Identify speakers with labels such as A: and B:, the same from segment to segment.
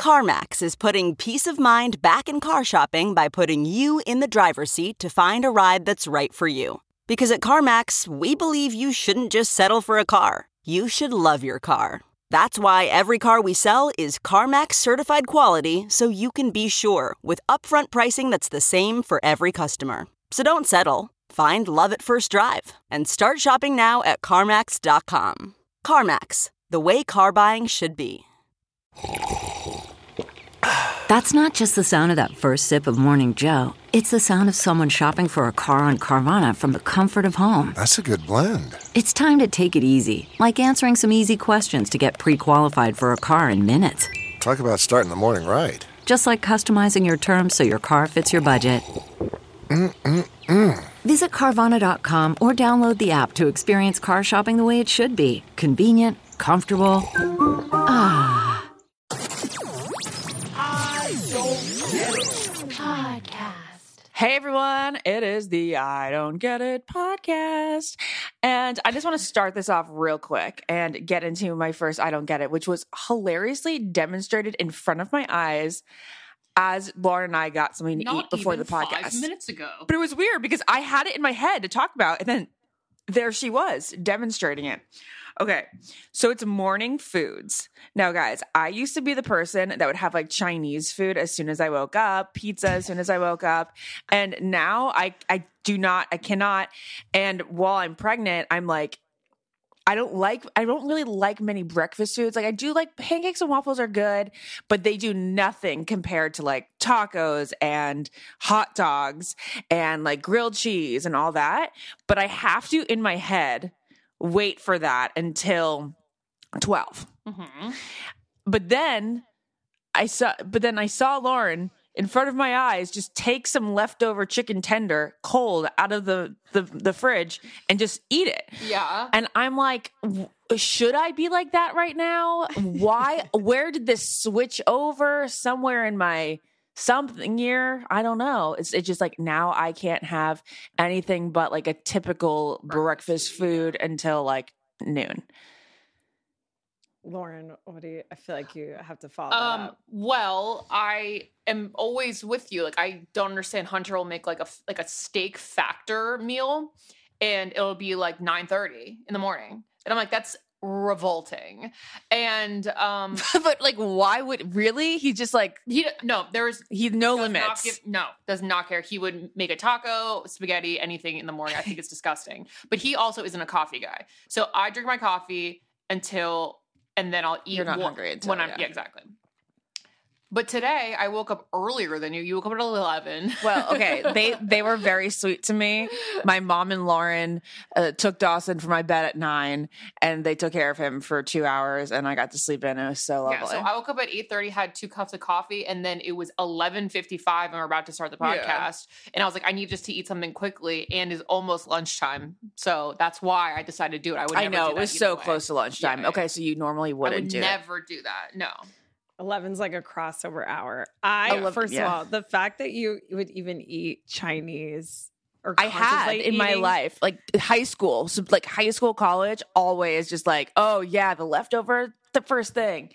A: CarMax is putting peace of mind back in car shopping by putting you in the driver's seat to find a ride that's right for you. Because at CarMax, we believe you shouldn't just settle for a car. You should love your car. That's why every car we sell is CarMax certified quality, so you can be sure with upfront pricing that's the same for every customer. So don't settle. Find love at first drive and start shopping now at CarMax.com. CarMax, the way car buying should be.
B: That's not just the sound of that first sip of Morning Joe. It's the sound of someone shopping for a car on Carvana from the comfort of home.
C: That's a good blend.
B: It's time to take it easy, like answering some easy questions to get pre-qualified for a car in minutes.
C: Talk about starting the morning right.
B: Just like customizing your terms so your car fits your budget. Visit Carvana.com or download the app to experience car shopping the way it should be. Convenient, comfortable. Ah.
D: Hey everyone, it is the I Don't Get It podcast. And I just want to start this off real quick and get into my first I Don't Get It, which was hilariously demonstrated in front of my eyes as Lauren and I got something to eat before the podcast.
E: 5 minutes ago.
D: But it was weird because I had it in my head to talk about, and then there she was demonstrating it. Okay, so it's morning foods. Now, guys, I used to be the person that would have like Chinese food as soon as I woke up, pizza as soon as I woke up. And now I cannot. And while I'm pregnant, I'm like, I don't really like many breakfast foods. Like I do like pancakes and waffles are good, but they do nothing compared to like tacos and hot dogs and like grilled cheese and all that. But I have to, in my head, wait for that until 12.
E: Mm-hmm.
D: But then I saw Lauren in front of my eyes just take some leftover chicken tender cold out of the fridge and just eat it.
E: Yeah.
D: And I'm like, should I be like that right now? Why? Where did this switch over? Somewhere in my something year? I don't know. It's just like now I can't have anything but like a typical breakfast food until like noon.
F: Lauren, I feel like you have to follow that up.
E: Well, I am always with you. Like I don't understand. Hunter will make like a steak factor meal and it'll be like 9:30 in the morning. And I'm like, that's revolting. And
D: but like why would really? He just like
E: he
D: no limits.
E: Does not care. He would make a taco, spaghetti, anything in the morning. I think it's disgusting. But he also isn't a coffee guy. So I drink my coffee and then I'll eat.
D: You're not hungry until,
E: when I'm exactly. But today I woke up earlier than you. You woke up at 11.
D: Well, okay. They were very sweet to me. My mom and Lauren took Dawson from my bed at 9 and they took care of him for 2 hours and I got to sleep in. It was so lovely.
E: Yeah, so I woke up at 8:30, had 2 cups of coffee, and then it was 11:55 and we're about to start the podcast. Yeah. And I was like, I need just to eat something quickly, and it's almost lunchtime. So that's why I decided to do it.
D: I know, it was so close to lunchtime. Yeah, okay, so you normally wouldn't do it.
E: I would never do that. No.
F: 11's like a crossover hour. First of all, the fact that you would even eat Chinese or
D: I had in my life, like high school, so like high school, college, always just like, oh yeah, the leftover, the first thing.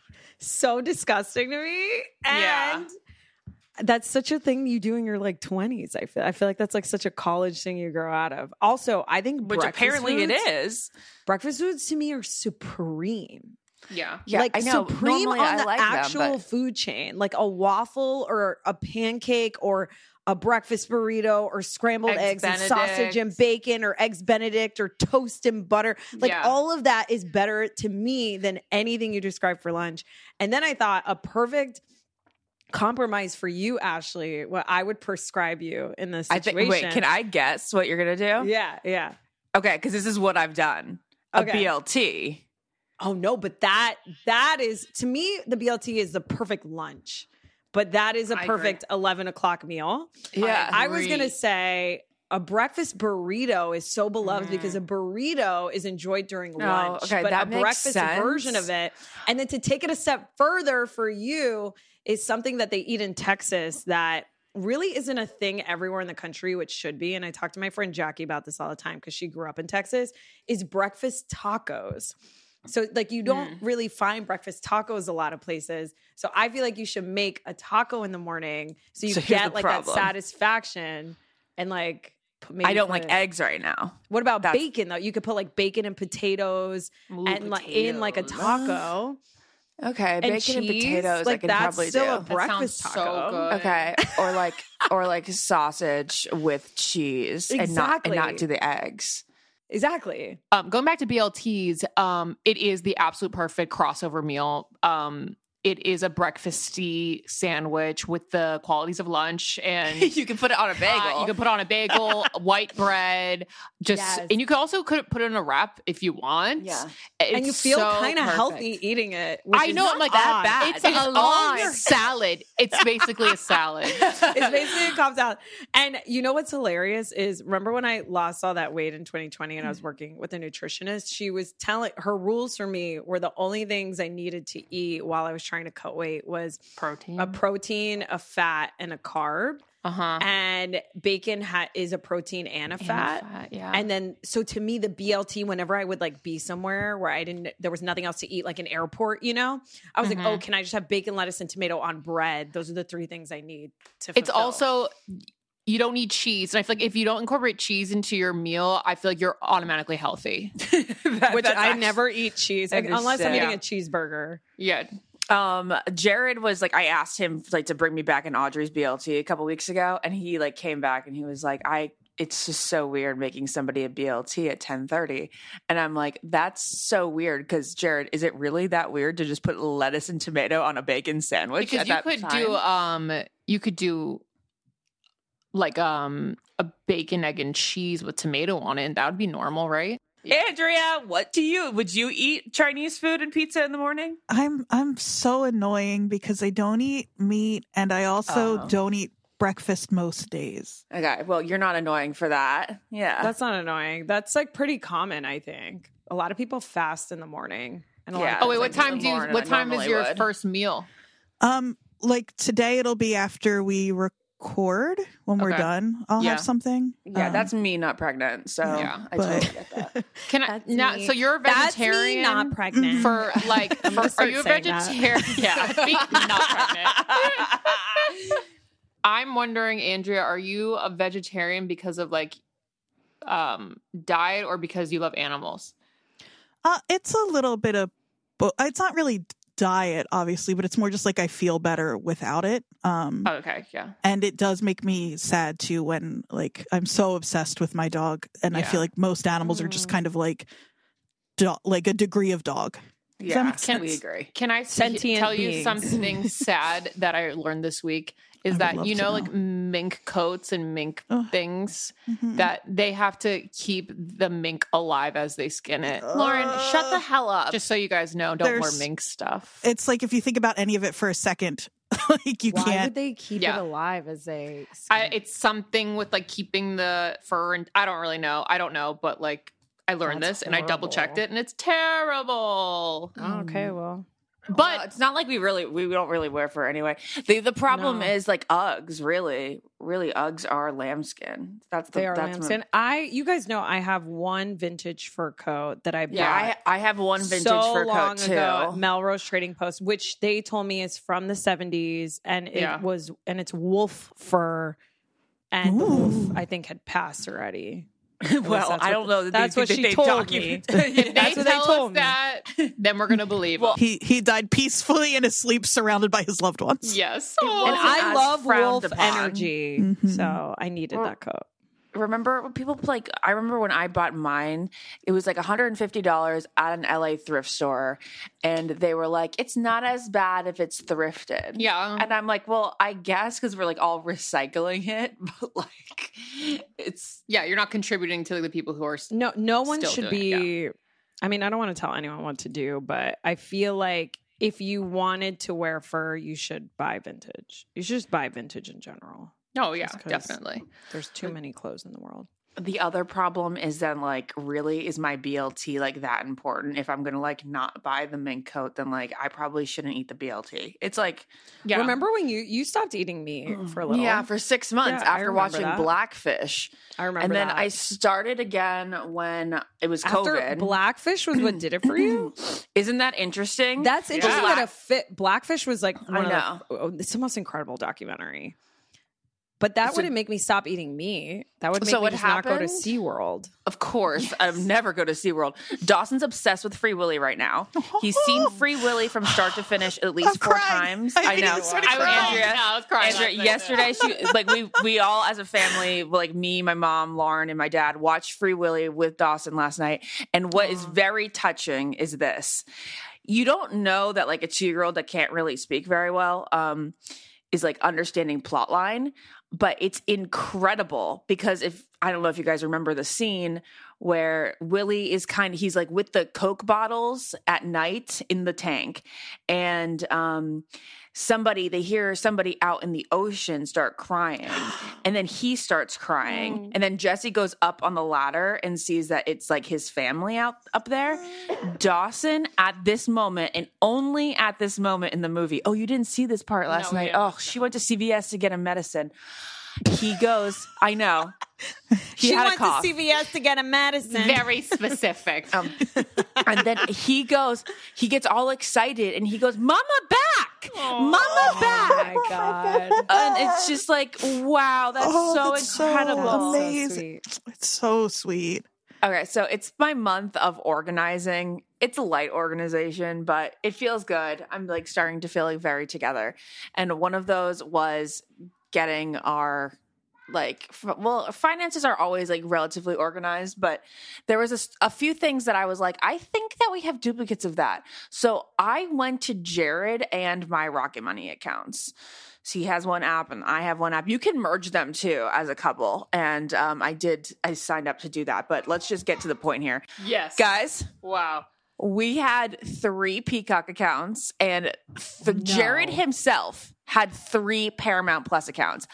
F: So disgusting to me. And that's such a thing you do in your like 20s. I feel like that's like such a college thing you grow out of. Also, I think
D: it is.
F: Breakfast foods to me are supreme.
E: Yeah.
F: Like
D: I know.
F: Supreme
D: Normally,
F: on the
D: like
F: actual food chain, like a waffle or a pancake or a breakfast burrito or scrambled eggs and sausage and bacon or eggs Benedict or toast and butter. Like all of that is better to me than anything you described for lunch. And then I thought a perfect compromise for you, Ashley, what I would prescribe you in this situation.
D: Wait, can I guess what you're going to do?
F: Yeah.
D: Okay, because this is what I've done. A BLT.
F: Oh no, but that is, to me, the BLT is the perfect lunch, but that is a perfect 11 o'clock meal.
D: Yeah.
F: I was going to say a breakfast burrito is so beloved because a burrito is enjoyed during lunch, but
D: that
F: a
D: makes
F: breakfast
D: sense.
F: version of it. And then to take it a step further for you is something that they eat in Texas that really isn't a thing everywhere in the country, which should be. And I talk to my friend Jackie about this all the time because she grew up in Texas, is breakfast tacos. So like you don't really find breakfast tacos a lot of places. So I feel like you should make a taco in the morning so you get like that satisfaction and like
D: I don't like eggs right now.
F: What about bacon though? You could put like bacon and potatoes and like in like a taco.
D: Okay, bacon
F: cheese,
D: and potatoes
F: like
D: I can
F: that's
D: probably
F: still
D: do.
F: a breakfast taco.
E: So good.
D: Okay, or like sausage with cheese and not do the eggs.
F: Exactly.
E: Going back to BLTs, it is the absolute perfect crossover meal. It is a breakfasty sandwich with the qualities of lunch, and
D: you can put it on a bagel.
E: You can put it on a bagel, white bread, and you can also put it in a wrap if you want.
F: Yeah,
E: and
F: you feel kind of healthy eating it.
E: I know, I'm like
D: that bad.
E: It's a long salad. It's basically a salad.
F: It's basically a Cobb salad. And you know what's hilarious is remember when I lost all that weight in 2020 and I was working with a nutritionist? She was telling her rules for me were the only things I needed to eat while I was trying to cut weight was a protein, a fat, and a carb. And bacon is a protein and a fat.
E: Yeah.
F: And then, so to me, the BLT, whenever I would like be somewhere where there was nothing else to eat, like an airport, you know, I was like, oh, can I just have bacon, lettuce, and tomato on bread? Those are the 3 things I need to fulfill.
E: It's also, you don't need cheese. And I feel like if you don't incorporate cheese into your meal, I feel like you're automatically healthy.
F: Which I never eat cheese unless I'm eating a cheeseburger.
E: Yeah.
D: Jared was like, I asked him like to bring me back an Audrey's BLT a couple weeks ago, and he like came back and he was like, it's just so weird making somebody a BLT at 10:30. And I'm like, that's so weird because Jared, is it really that weird to just put lettuce and tomato on a bacon sandwich?
E: Because you could do like a bacon, egg, and cheese with tomato on it, and that would be normal, right?
D: Andrea, would you eat Chinese food and pizza in the morning?
G: I'm so annoying because I don't eat meat and I also don't eat breakfast most days.
D: Okay, well, you're not annoying for that. Yeah.
F: That's not annoying. That's like pretty common, I think. A lot of people fast in the morning. And
E: what time is your first meal?
G: Like today it'll be after we record when we're done. I'll have something.
D: Yeah, that's me not pregnant. So I totally get that.
E: So you're a vegetarian?
F: That's me not pregnant.
E: For like, are you a vegetarian? Yeah, not pregnant. I'm wondering, Andrea, are you a vegetarian because of like diet or because you love animals?
G: It's a little bit of both. It's not really diet, obviously, but it's more just like I feel better without it.
E: Okay, yeah.
G: And it does make me sad too when like I'm so obsessed with my dog, and I feel like most animals are just kind of like like a degree of dog.
D: Yeah, we agree.
E: Can I tell you something sad that I learned this week? Is that, like mink coats and mink things that they have to keep the mink alive as they skin it.
D: Lauren, shut the hell up.
E: Just so you guys know, don't wear mink stuff.
G: It's like if you think about any of it for a second, like you can't.
F: Why would they keep it alive as they skin?
E: It's something with like keeping the fur, and I don't really know. I don't know, but like I learned this and I double checked it and it's terrible.
F: Oh, okay, well.
E: But
D: it's not like we don't really wear fur anyway. The problem is like Uggs, really Uggs are lambskin. They are
F: lambskin. You guys know I have one vintage fur coat that I bought.
D: Yeah, I have one vintage fur coat too.
F: Ago at Melrose Trading Post, which they told me is from the 70s, and it's wolf fur, and the wolf I think had passed already.
D: Well, I don't know.
F: That's what she told me.
E: If they tell us that, then we're going to believe it.
G: He died peacefully in his sleep surrounded by his loved ones.
E: Yes.
F: And I love wolf energy, so I needed that coat.
D: Remember when people like, I remember when I bought mine, it was like $150 at an LA thrift store. And they were like, it's not as bad if it's thrifted.
E: Yeah.
D: And I'm like, well, I guess because we're like all recycling it, but like it's.
E: Yeah, you're not contributing to the people who are.
F: No one should be. I mean, I don't want to tell anyone what to do, but I feel like if you wanted to wear fur, you should buy vintage. You should just buy vintage in general.
E: Oh, yeah, definitely.
F: There's too many clothes in the world.
D: The other problem is then like, really, is my BLT like that important? If I'm gonna like not buy the mink coat, then like I probably shouldn't eat the BLT. It's like,
F: yeah. Remember when you stopped eating meat for a little?
D: Yeah, for 6 months after watching Blackfish.
F: I remember.
D: And then I started again when it was COVID.
F: After Blackfish was what did it for you.
D: Isn't that interesting?
F: That's interesting. That Blackfish was like it's the most incredible documentary. But that wouldn't make me stop eating meat. That would make me just not go to SeaWorld.
D: Of course. I'd never go to SeaWorld. Dawson's obsessed with Free Willy right now. He's seen Free Willy from start to finish at least 4 times. I know.
E: I was crying.
D: Andrea, yesterday, we all as a family, like me, my mom, Lauren, and my dad, watched Free Willy with Dawson last night. And what is very touching is this. You don't know that like a 2-year-old that can't really speak very well is like understanding plot line. But it's incredible because I don't know if you guys remember the scene where Willie is he's like with the Coke bottles at night in the tank, and they hear somebody out in the ocean start crying, and then he starts crying, and then Jesse goes up on the ladder and sees that it's like his family up there. Dawson, at this moment, and only at this moment in the movie, oh, you didn't see this part last night. Oh, she went to CVS to get a medicine. He goes, I know. She
F: went
D: to
F: CVS to get a medicine.
E: Very specific.
D: And then he gets all excited and he goes, Mama back! Mama back!
F: Oh my God.
D: And it's just like, wow, that's so incredible.
G: So amazing. It's so sweet.
D: Okay, so it's my month of organizing. It's a light organization, but it feels good. I'm like starting to feel like very together. And one of those was getting our finances are always like relatively organized, but there was a few things that I was like, I think that we have duplicates of that. So I went to Jared and my Rocket Money accounts. So he has one app and I have one app. You can merge them too as a couple. And I signed up to do that, but let's just get to the point here.
E: Yes.
D: Guys.
E: Wow.
D: We had 3 Peacock accounts and Jared himself had 3 Paramount Plus accounts.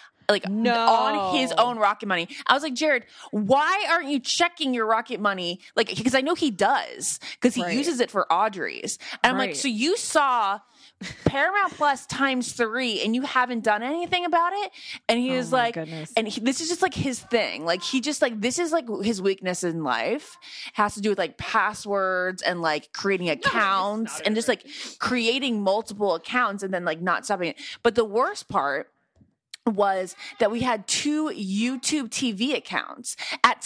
D: On his own Rocket Money. I was like, Jared, why aren't you checking your Rocket Money? Like, because I know he does, because he uses it for Audrey's. And I'm like, so you saw Paramount Plus times 3 and you haven't done anything about it? And he was like, this is just like his thing. Like, he just like, this is like his weakness in life. Has to do with like passwords and like creating accounts and just like creating multiple accounts and then like not stopping it. But the worst part was that we had 2 YouTube TV accounts at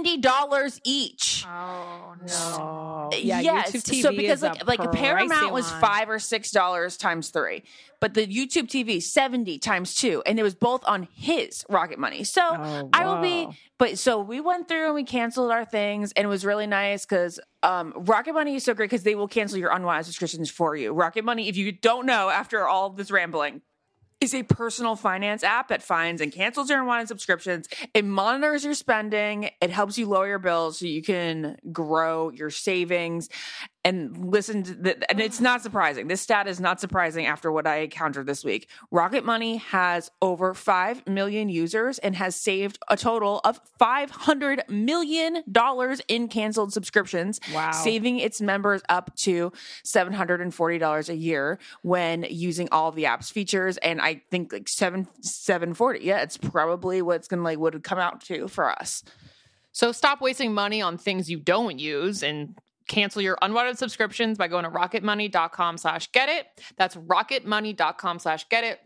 D: $70 each.
E: Oh no!
F: Yeah,
D: yes.
F: YouTube TV
D: so because
F: is
D: like a Paramount was $5 or $6 times 3, but the YouTube TV 70 times 2, and it was both on his Rocket Money. So I will be. But so we went through and we canceled our things, and it was really nice because Rocket Money is so great because they will cancel your unwanted subscriptions for you. Rocket Money, if you don't know, after all this rambling, is a personal finance app that finds and cancels your unwanted subscriptions. It monitors your spending. It helps you lower your bills so you can grow your savings. And listen to and it's not surprising. This stat is not surprising after what I encountered this week. Rocket Money has over 5 million users and has saved a total of $500 million in canceled subscriptions, saving its members up to $740 a year when using all of the app's features. And I think like $740. Yeah, it's probably what it's gonna would come out to for us.
E: So stop wasting money on things you don't use and cancel your unwanted subscriptions by going to rocketmoney.com/getit. That's rocketmoney.com/getit.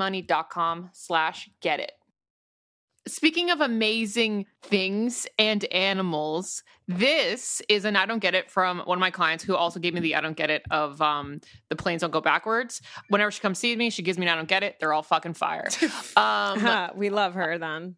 E: rocketmoney.com/getit. Speaking of amazing things and animals, this is an I Don't Get It from one of my clients who also gave me the I Don't Get It of The Planes Don't Go Backwards. Whenever she comes see me, she gives me an I Don't Get It. They're all fucking fire.
F: We love her then.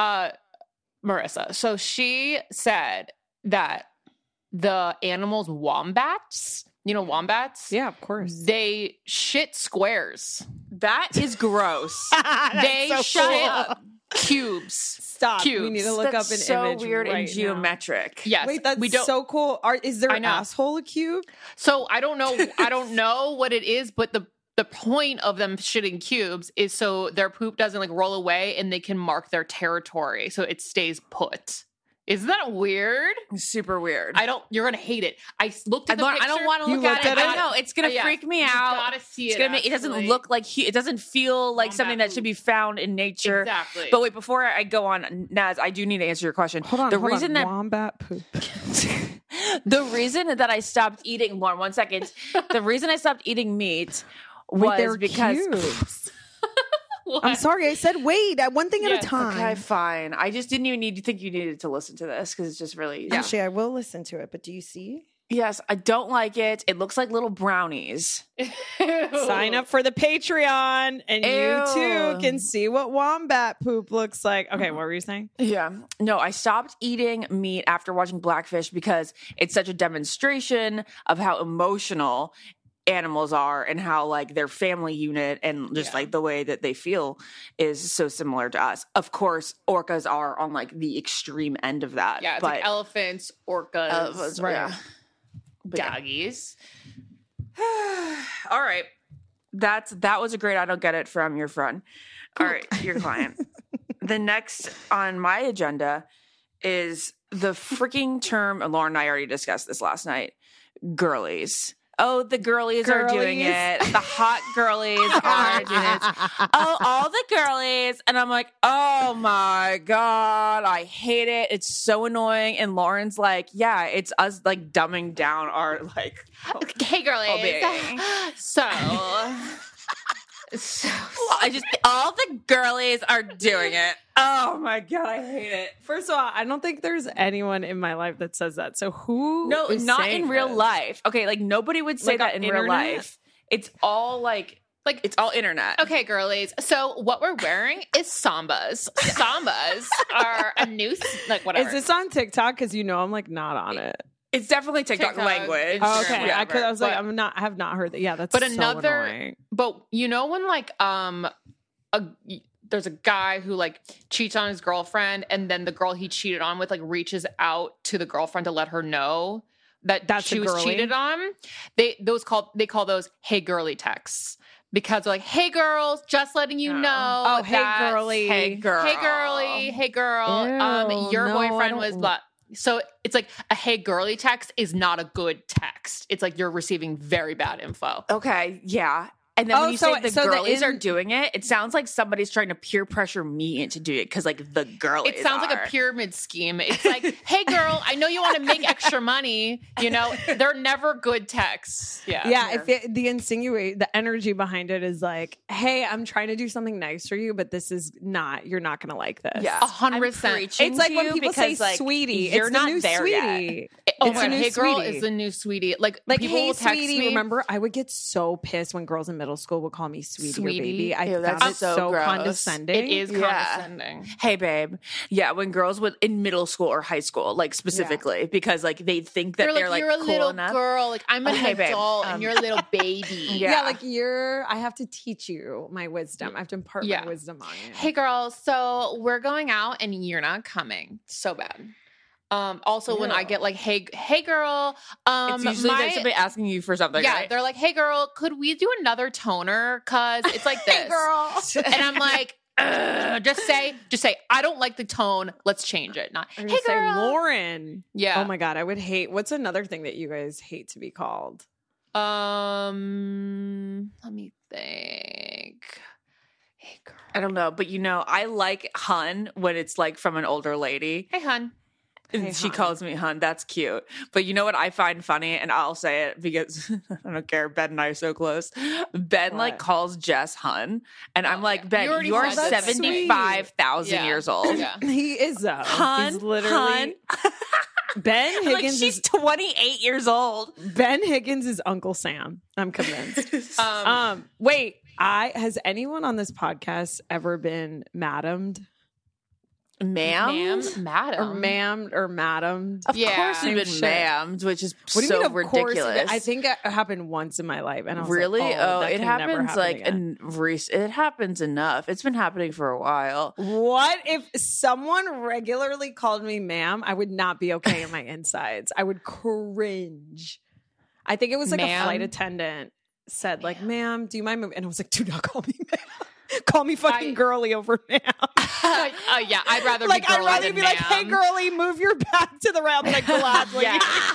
E: Marissa. So she said that the animals wombats, you know wombats?
F: Yeah, of course.
E: They shit squares.
D: That is gross.
E: They
F: so
E: shit
F: cool.
E: Cubes.
F: Stop.
E: Cubes.
F: We need to look up an
D: so
F: image.
D: Weird
F: right
D: and geometric.
E: Yes.
F: Wait, that's so cool. Is their asshole a cube?
E: So I don't know what it is, but the point of them shitting cubes is so their poop doesn't like roll away and they can mark their territory so it stays put. Isn't that weird?
D: Super weird.
E: You're going to hate it. I looked at the picture.
D: I don't want to look at it. I know. It's going to freak me out.
E: You gotta see it.
D: It doesn't look like, it doesn't feel like something that should be found in nature.
E: Exactly.
D: But wait, before I go on, Naz, I do need to answer your question.
F: Hold on. Wombat poop.
D: The reason that I stopped eating, Lauren, 1 second. The reason I stopped eating meat was because...
F: Cute. I'm sorry, I said wait. One thing at a time.
D: Okay, fine. I just didn't even think you needed to listen to this because it's just really...
F: Actually, I will listen to it, but do you see?
D: Yes, I don't like it. It looks like little brownies.
F: Sign up for the Patreon and you too can see what wombat poop looks like. Okay, what were you saying?
D: Yeah. No, I stopped eating meat after watching Blackfish because it's such a demonstration of how emotional animals are and how like their family unit and just like the way that they feel is so similar to us. Of course, orcas are on like the extreme end of that.
E: Yeah, it's like elephants, orcas,
D: right. Yeah.
E: Doggies.
D: All right. That was a great I don't get it from your friend. All right, your client. The next on my agenda is the freaking term, Lauren and I already discussed this last night, girlies. Oh, the girlies are doing it. The hot girlies are doing it. Oh, all the girlies. And I'm like, oh my God, I hate it. It's so annoying. And Lauren's like, yeah, it's us like dumbing down our like.
E: Hey, girlies. So
D: all the girlies are doing it. Oh my God, I hate it.
F: First of all, I don't think there's anyone in my life that says that. So who?
D: No,
F: is
D: not
F: saying
D: in real
F: this?
D: life. Okay, like nobody would say
F: Like
D: that
F: on
D: in real
F: internet?
D: life. It's all like it's all internet.
E: Okay, girlies. So what we're wearing is sambas. Sambas are a new whatever.
F: Is this on TikTok? Because I'm like not on it.
D: It's definitely TikTok language.
F: Oh, okay, I was like, I have not heard that. Yeah, that's so annoying.
E: But when like there's a guy who like cheats on his girlfriend, and then the girl he cheated on with like reaches out to the girlfriend to let her know that she was cheated on. They call those "Hey girly" texts. Because they're like, hey, girls, just letting you know.
F: Oh, hey, girly.
D: Hey, girl.
E: Hey, girly. Hey, girl.
F: Ew,
E: your boyfriend was blah. So it's like a hey, girly text is not a good text. It's like you're receiving very bad info.
D: Okay, yeah. And then when you say the girlies are doing it, it sounds like somebody's trying to peer pressure me into doing it because, like, the girlies
E: It sounds like a pyramid scheme. It's like, hey, girl, I know you want to make extra money. They're never good texts. Yeah.
F: Yeah. If the energy behind it is like, hey, I'm trying to do something nice for you, but this is not, you're not going to like this.
D: Yeah.
E: 100%.
F: It's like when people say sweetie.
D: You're
F: it's
D: not
F: the new
D: there
F: sweetie.
D: Yet.
E: Oh my God, hey, girl is the new sweetie. Like people
F: hey,
E: will text
F: sweetie.
E: me.
F: Remember, I would get so pissed when girls in middle school would call me sweetie or baby. I found
D: that's
F: it so
D: gross.
F: condescending.
E: It is condescending.
D: Hey, babe. Yeah, when girls would in middle school or high school, like specifically, because like they think that they're like
E: you're a
D: cool
E: little
D: enough.
E: girl. Like I'm an adult and you're a little baby.
F: Yeah, like I have to teach you my wisdom. I have to impart my wisdom on you.
E: Hey, girl. So we're going out and you're not coming. So bad. Also, when I get like, hey, girl,
D: it's usually somebody asking you for something.
E: Yeah,
D: right?
E: they're like, hey, girl, could we do another toner? Cause it's like this,
F: hey, girl,
E: and I'm like, just say, I don't like the tone. Let's change it. Not, hey, girl,
F: say Lauren.
E: Yeah.
F: Oh my God, I would hate. What's another thing that you guys hate to be called?
E: Let me think. Hey, girl.
D: I don't know, but I like hun when it's like from an older lady.
E: Hey, hun.
D: And she calls me hun. That's cute. But you know what I find funny? And I'll say it because I don't care. Ben and I are so close. Ben like calls Jess hun. And I'm like, Ben, you're 75,000 years old.
E: Yeah.
F: He is though.
D: Hun.
F: He's literally Ben Higgins.
D: Like she's 28 years old.
F: Ben Higgins is Uncle Sam. I'm convinced. Wait, has anyone on this podcast ever been madamed?
D: Madam?
F: Or madamed.
D: Of course you've been ma'amed, which is so ridiculous.
F: I think it happened once in my life. And I was
D: really?
F: Like,
D: it happens it happens enough. It's been happening for a while.
F: What if someone regularly called me ma'am? I would not be okay in my insides. I would cringe. I think it was like a flight attendant said like, ma'am, do you mind moving? And I was like, do not call me ma'am. Call me fucking girly over ma'am.
E: Yeah, I'd rather
F: like,
E: be girly
F: I'd rather
E: than
F: be
E: ma'am.
F: like, hey, girly, move your back to the round. Like, gladly.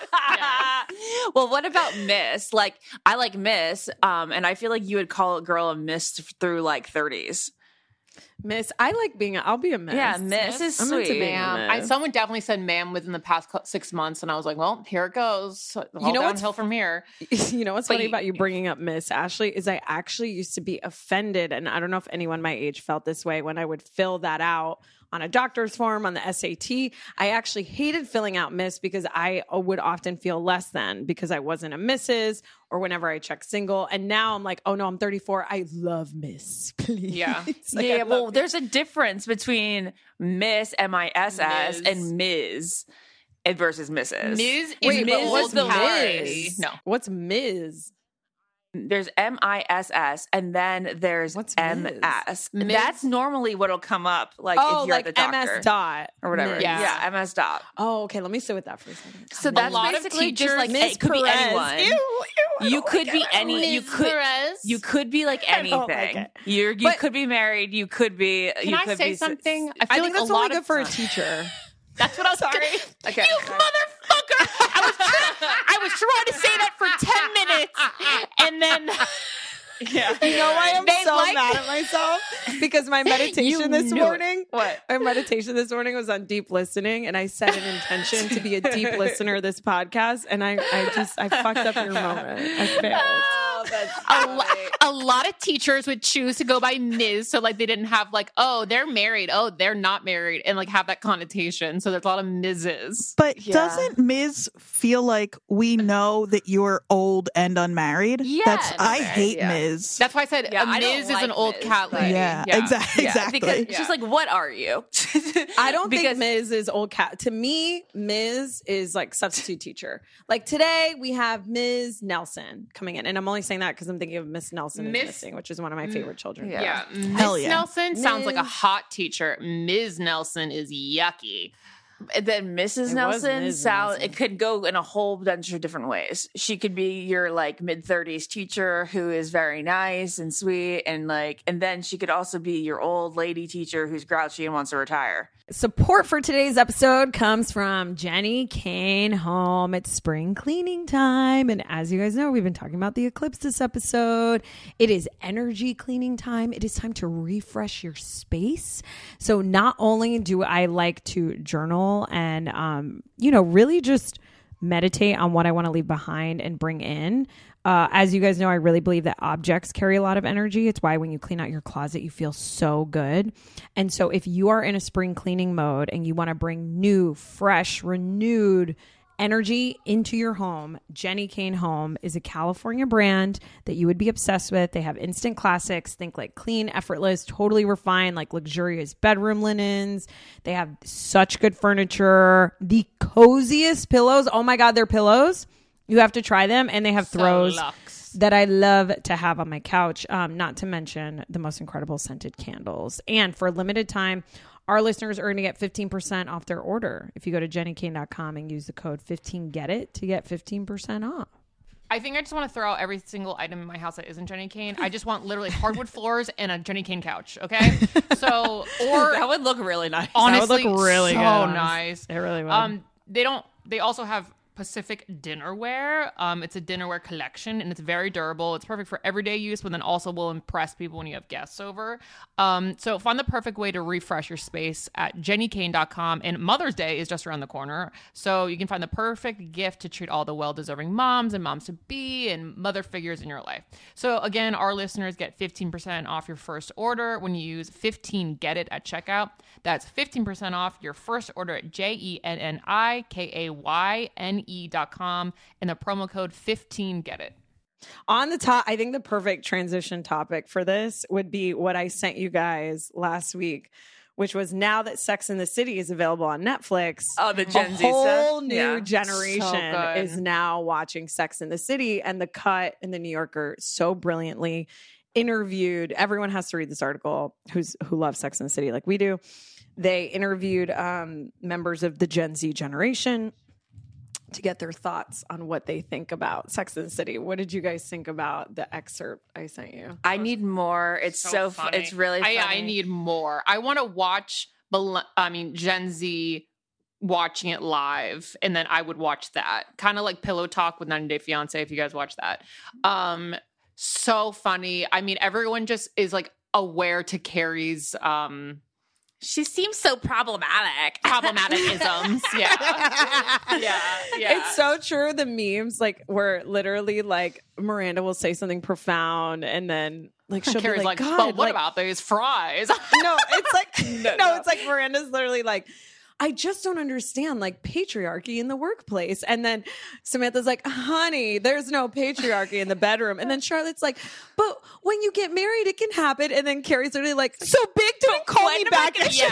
D: Well, what about Miss? Like, I like Miss, and I feel like you would call a girl a Miss through like 30s.
F: Miss, I like being. I'll be a miss.
D: Yeah, Miss is
F: I'm
D: sweet.
F: into being a
E: Ma'am.
F: miss.
E: Someone definitely said ma'am within the past 6 months, and I was like, well, here it goes.
F: You know what's
E: downhill from here.
F: You know what's funny about you bringing up Miss Ashley is I actually used to be offended, and I don't know if anyone my age felt this way when I would fill that out on a doctor's form on the SAT. I actually hated filling out Miss because I would often feel less than because I wasn't a Mrs. or whenever I check single. And now I'm like, oh no, I'm 34. I love Miss. Please.
E: Yeah.
F: Like,
D: Yeah, well, there's a difference between Miss, M-I-S-S,
E: Ms.
D: and Ms. versus Mrs.
E: Ms.
F: Wait,
E: is
F: but
E: the
F: what's
E: old category.
F: Ms?
E: No.
F: What's Ms?
D: There's M-I-S-S, and then there's
F: What's
D: M-S.
E: Ms?
D: That's normally what'll come up, like
F: Oh,
D: if you're
F: like
D: at the doctor.
F: MS dot
D: or whatever.
F: Ms.
E: Yeah.
D: MS dot.
F: Oh, okay. Let me sit with that for a second.
D: So that's
E: lot of
D: basically just
E: teachers-
D: like
F: Ms.
D: it could be
F: Perez.
D: anyone.
F: Ew, I
D: You
F: don't
D: could
F: like
D: be
F: it.
D: any. You
E: Ms.
D: could.
E: Perez.
D: You could be like
F: I don't
D: anything.
F: like it.
D: You
F: But-
D: could be married. You could be.
E: Can
D: you
E: I
D: could
E: say
D: be
E: something?
F: I
E: feel
F: think
E: like
F: that's
E: a
F: only
E: lot
F: good
E: of
F: for a teacher.
E: That's what I was
F: Sorry.
D: Okay.
E: You motherfucker! I was trying to say that for 10 minutes, and then
D: Yeah.
F: You know why I'm
E: They
F: so
E: like-
F: mad at myself? Because my meditation
E: You
F: this
E: knew it.
F: morning.
D: What?
F: My meditation this morning was on deep listening, and I set an intention to be a deep listener of this podcast, and I fucked up your moment. I failed.
D: Oh, that's
E: a lot of teachers would choose to go by Ms. So like they didn't have like, oh, they're married, oh, they're not married, and like have that connotation. So there's a lot of Mrs.
G: But
D: Yeah.
G: doesn't Ms. feel like we know that you're old and unmarried?
E: Yeah,
G: I
E: okay,
G: hate
D: yeah.
G: Ms.
E: That's why I said
D: Yeah,
E: a
D: I don't
E: Ms. is
D: like
E: an old
D: Ms,
E: cat
D: but-
E: lady.
G: yeah,
D: Yeah,
G: exactly.
D: because she's like, what are you?
F: I don't
D: Because-
F: think Ms. is old cat. To me, Ms. is like substitute teacher. Like today, we have Ms. Nelson coming in, and I'm only saying that because I'm thinking of Miss Nelson is
E: Miss-
F: missing, which is one of my favorite children.
D: Yeah.
G: Hell
E: Miss
G: yeah.
E: Nelson sounds like a
F: Ms.
E: hot teacher. Ms. Nelson is yucky.
D: And then Mrs.
F: It was
D: Nelson,
F: Ms.
D: sound
F: Nelson.
D: it could go in a whole bunch of different ways. She could be your like mid-30s teacher who is very nice and sweet, and then she could also be your old lady teacher who's grouchy and wants to retire.
F: Support for today's episode comes from Jenny Kane Home. It's spring cleaning time. And as you guys know, we've been talking about the eclipse this episode. It is energy cleaning time. It is time to refresh your space. So not only do I like to journal and, really just meditate on what I want to leave behind and bring in. As you guys know, I really believe that objects carry a lot of energy. It's why when you clean out your closet, you feel so good. And so if you are in a spring cleaning mode and you want to bring new, fresh, renewed energy into your home, Jenny Kane Home is a California brand that you would be obsessed with. They have instant classics. Think like clean, effortless, totally refined, like luxurious bedroom linens. They have such good furniture. The coziest pillows. Oh my God, their pillows. You have to try them, and they have throws
E: luxe.
F: that I love to have on my couch, not to mention the most incredible scented candles. And for a limited time, our listeners are going to get 15% off their order if you go to jennykane.com and use the code 15GETIT to get 15% off.
E: I think I just want to throw out every single item in my house that isn't Jenny Kane. I just want literally hardwood floors and a Jenny Kane couch. Okay, so or
D: That would look really nice.
E: honestly,
F: That would look really
E: so
F: good.
E: nice.
F: It really would.
E: They also have Pacific dinnerware. It's a dinnerware collection, and it's very durable. It's perfect for everyday use, but then also will impress people when you have guests over. So find the perfect way to refresh your space at jennykane.com. And Mother's Day is just around the corner, so you can find the perfect gift to treat all the well-deserving moms and moms-to-be and mother figures in your life. So again, our listeners get 15% off your first order when you use 15GET-IT at checkout. That's 15% off your first order at JENNIKAYNE.com and the promo code 15GET-IT.
F: On the top, I think the perfect transition topic for this would be what I sent you guys last week, which was now that Sex and the City is available on Netflix.
D: Oh, the Gen Z
F: a whole
D: stuff?
F: new
D: Yeah.
F: generation
E: So good.
F: is now watching Sex and the City, and The Cut and The New Yorker so brilliantly interviewed. Everyone has to read this article who loves Sex and the City like we do. They interviewed members of the Gen Z generation. to get their thoughts on what they think about Sex and the City. What did you guys think about the excerpt I sent you?
D: I need more. It's so funny. It's really funny.
E: I need more. I want to watch Gen Z watching it live, and then I would watch that. Kind of like Pillow Talk with 90 Day Fiancé, if you guys watch that. So funny. I mean, everyone just is like aware to Carrie's
D: she seems so problematic.
E: Problematic-isms. Yeah. Yeah.
F: It's so true. The memes, like, where literally, like, Miranda will say something profound and then, like, she'll
E: Carrie's
F: be like, God,
E: but what about these fries?
F: No, it's like, it's like Miranda's literally like, I just don't understand, like, patriarchy in the workplace. And then Samantha's like, honey, there's no patriarchy in the bedroom. And then Charlotte's like, but when you get married, it can happen. And then Carrie's literally like, so Big didn't call me back.
E: Yeah.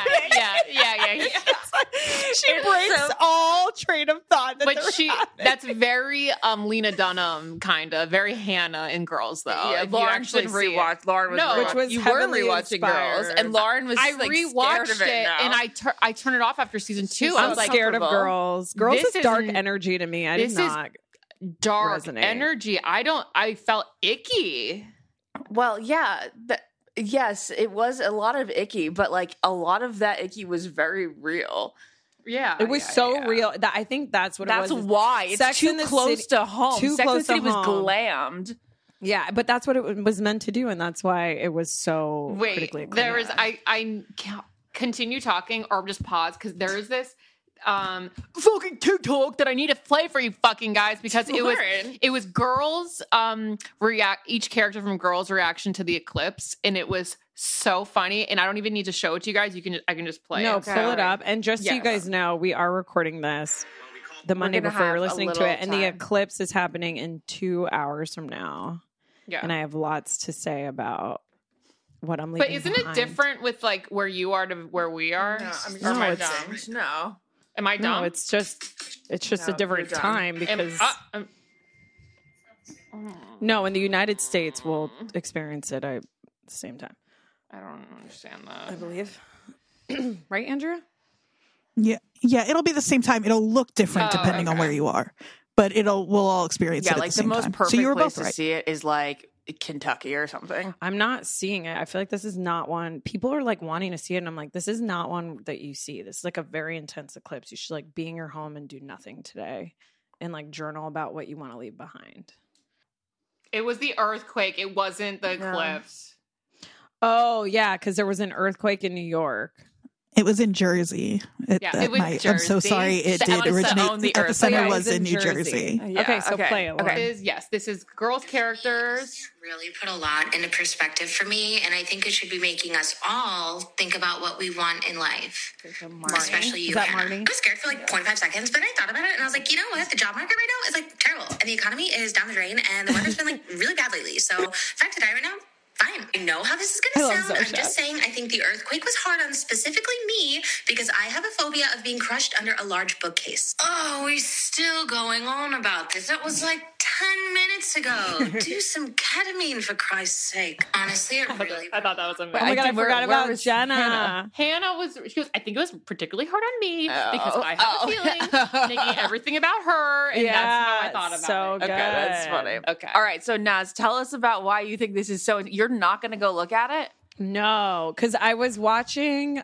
F: It's like, she breaks all train of thought.
E: That's very Lena Dunham, kind of. Very Hannah in Girls, though.
D: Yeah, Lauren's been rewatched. Lauren was
F: which was
D: you
F: heavily
D: were rewatching
F: inspired.
D: Girls. And Lauren was
E: I
D: like,
E: rewatched
D: scared of it now.
E: and I turned it off after season 2.
F: I'm like, scared of Girls. Girls is dark energy to me. I did not
E: dark
F: resonate.
E: energy. I felt icky.
D: Well, yeah. Yes, it was a lot of icky, but like a lot of that icky was very real.
E: Yeah.
F: It was real. That I think that's what it was.
D: That's why. It's
F: Sex
D: too
F: in the
D: close
F: City-
D: to home.
F: too
D: Sex
F: close
D: and the City
F: to
D: was
F: home.
D: glammed.
F: Yeah, but that's what it was meant to do, and that's why it was so critically acclaimed.
E: There is I can't continue talking or just pause because there is this fucking TikTok that I need to play for you fucking guys because it was girls each character from Girls' reaction to the eclipse, and it was so funny, and I don't even need to show it to you guys. I can just play it.
F: Pull it up. And just so you guys know, we are recording this the Monday before you're listening to it, and the eclipse is happening in 2 hours from now.
E: Yeah.
F: And I have lots to say about what I'm leaving
E: But isn't
F: behind.
E: it different with like where you are to where we are?
D: No,
E: Or am I
D: it's
E: dumb?
D: no.
E: Am I dumb?
F: No, it's just a different time because no, in the United States we'll experience it at the same time.
E: I don't understand that.
F: I believe. Right, Andrea?
G: Yeah, it'll be the same time. It'll look different depending on where you are, but we'll all experience it at
D: like
G: the same
D: most
G: time.
D: perfect
G: So you were
D: place
G: both right.
D: to see it is like Kentucky or something.
F: I'm not seeing it. I feel like this is not one. People are like wanting to see it, and I'm like, this is not one that you see. This is like a very intense eclipse. You should like be in your home and do nothing today, and like journal about what you want to leave behind.
E: It was the earthquake. It wasn't the eclipse.
F: Oh yeah, because there was an earthquake in New York.
G: It was in Jersey.
E: It was Jersey.
G: I'm so sorry. It did originate. The epicenter was in New Jersey.
F: Yeah, okay, so play it.
E: Okay. This is girls' characters.
H: Really put a lot into perspective for me, and I think it should be making us all think about what we want in life. Especially you,
F: Is that
H: Hannah.
F: Marnie?
H: I was scared for like 0.5 seconds, but I thought about it, and I was like, you know what? The job market right now is like terrible, and the economy is down the drain, and the weather's been like really bad lately. So if I have to die right now, fine. I know how this is going to sound. I'm just saying I think the earthquake was hard on specifically me because I have a phobia of being crushed under a large bookcase. Oh, we're still going on about this. That was like 10 minutes ago. Do some ketamine for Christ's sake. Honestly, it really...
E: I thought that was amazing.
F: Oh my God, I forgot about Jenna.
E: Hannah she goes, I think it was particularly hard on me because I have a feeling making everything about her. And that's how I thought about
F: so
E: it.
F: good.
D: Okay, that's funny.
E: Okay.
D: All right, so Naz, tell us about why you think this is so. You're not going to go look at it?
F: No, because I was watching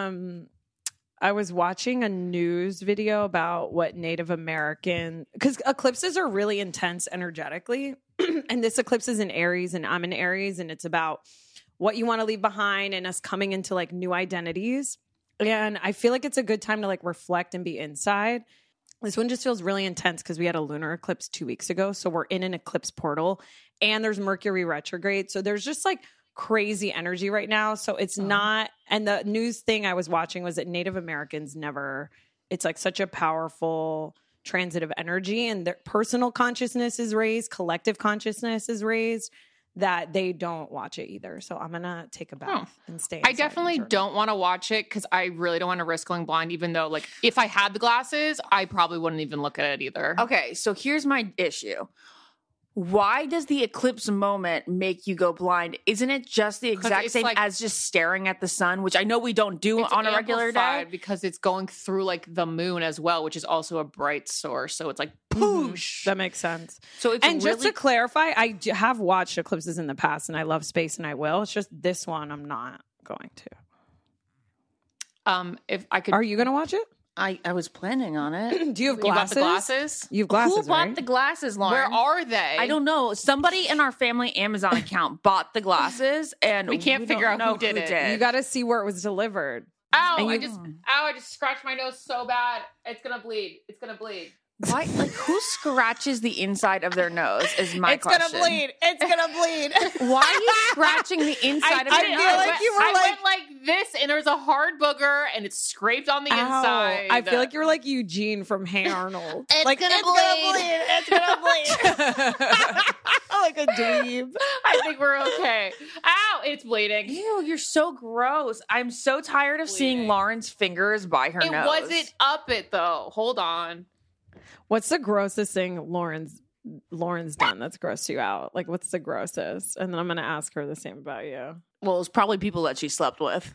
F: a news video about what Native American, because eclipses are really intense energetically, and this eclipse is in Aries, and I'm in Aries, and it's about what you want to leave behind and us coming into like new identities. And I feel like it's a good time to like reflect and be inside. This one just feels really intense because we had a lunar eclipse 2 weeks ago, so we're in an eclipse portal, and there's Mercury retrograde, so there's just like crazy energy right now. So it's not, and the news thing I was watching was that Native Americans it's like such a powerful transit of energy, and their personal consciousness is raised, collective consciousness is raised, that they don't watch it either. So I'm gonna take a bath and stay inside.
E: I definitely don't want to watch it because I really don't want to risk going blind, even though like if I had the glasses, I probably wouldn't even look at it either.
D: Okay, so here's my issue. Why does the eclipse moment make you go blind? Isn't it just the exact same as just staring at the sun, which I know we don't do on a regular day?
E: Because it's going through like the moon as well, which is also a bright source. So it's like poosh.
F: That makes sense.
D: So it's
F: and just to clarify, I have watched eclipses in the past, and I love space, and I will. It's just this one I'm not going to.
E: If I could,
F: are you going to watch it?
D: I was planning on it.
F: Do you have glasses?
E: You bought the glasses?
F: You have glasses,
D: Who bought
F: right?
D: the glasses, Lauren?
E: Where are they?
D: I don't know. Somebody in our family Amazon account bought the glasses, and
E: we can't figure out who did it.
F: You got to see where it was delivered.
E: Ow! I just scratched my nose so bad. It's gonna bleed. It's gonna bleed.
D: Why? Like, who scratches the inside of their nose? Is my question.
F: It's gonna bleed. It's gonna bleed.
D: Why are you scratching the inside of your nose?
E: I went like this, and there's a hard booger, and it's scraped on the inside.
F: I feel like you're like Eugene from Hey Arnold.
E: It's
F: like
E: gonna bleed.
F: It's gonna bleed. Like a dweeb.
E: I think we're okay. Ow! It's bleeding.
D: Ew, you're so gross. I'm so tired of seeing Lauren's fingers by her nose.
E: It wasn't up it though. Hold on.
F: What's the grossest thing Lauren's done that's grossed you out? Like, what's the grossest? And then I'm going to ask her the same about you.
D: Well, it's probably people that she slept with.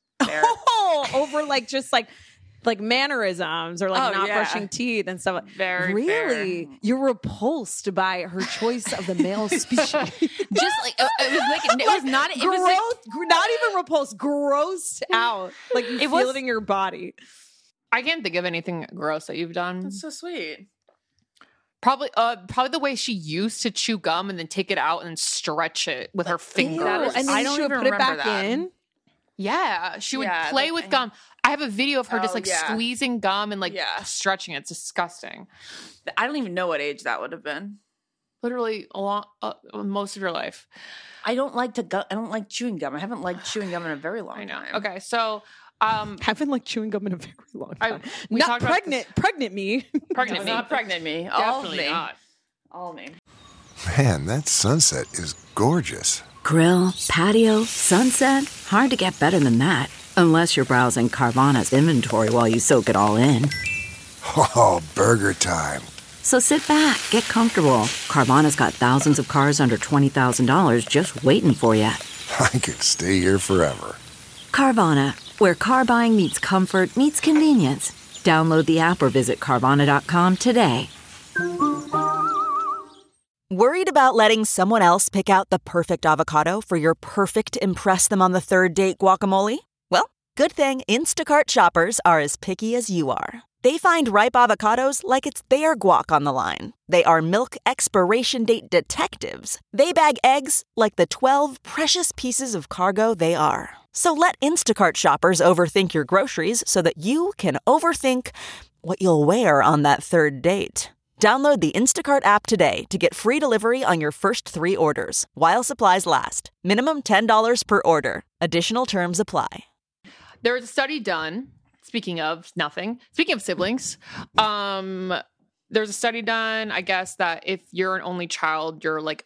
F: Over like just like mannerisms or like not brushing teeth and stuff.
E: Very
F: really,
E: fair.
F: You're repulsed by her choice of the male species.
D: Just like it was not. It was like,
F: not even repulsed. Grossed out. Like you feel it in your body.
E: I can't think of anything gross that you've done.
D: That's so sweet.
E: Probably the way she used to chew gum and then take it out and then stretch it with her fingers.
F: And then she would put it back in.
E: Yeah, she would play with gum. I have a video of her just squeezing gum and stretching it. It's disgusting.
D: I don't even know what age that would have been.
E: Literally most of your life.
D: I don't like chewing gum. I haven't liked chewing gum in a very long time.
E: Okay, so
F: haven't liked chewing gum in a very long time.
E: We
F: not pregnant. Pregnant me.
E: Pregnant me.
D: Not pregnant me.
E: Definitely not.
D: All me.
C: Man, that sunset is gorgeous.
B: Grill, patio, sunset. Hard to get better than that. Unless you're browsing Carvana's inventory while you soak it all in.
C: Oh, burger time.
B: So sit back, get comfortable. Carvana's got thousands of cars under $20,000 just waiting for you.
C: I could stay here forever.
B: Carvana, where car buying meets comfort meets convenience. Download the app or visit Carvana.com today.
A: Worried about letting someone else pick out the perfect avocado for your perfect impress-them-on-the-third-date guacamole? Well, good thing Instacart shoppers are as picky as you are. They find ripe avocados like it's their guac on the line. They are milk expiration date detectives. They bag eggs like the 12 precious pieces of cargo they are. So let Instacart shoppers overthink your groceries so that you can overthink what you'll wear on that third date. Download the Instacart app today to get free delivery on your first 3 orders, while supplies last. Minimum $10 per order. Additional terms apply.
E: There was a study done. Speaking of siblings, there's a study done, I guess, that if you're an only child, you're like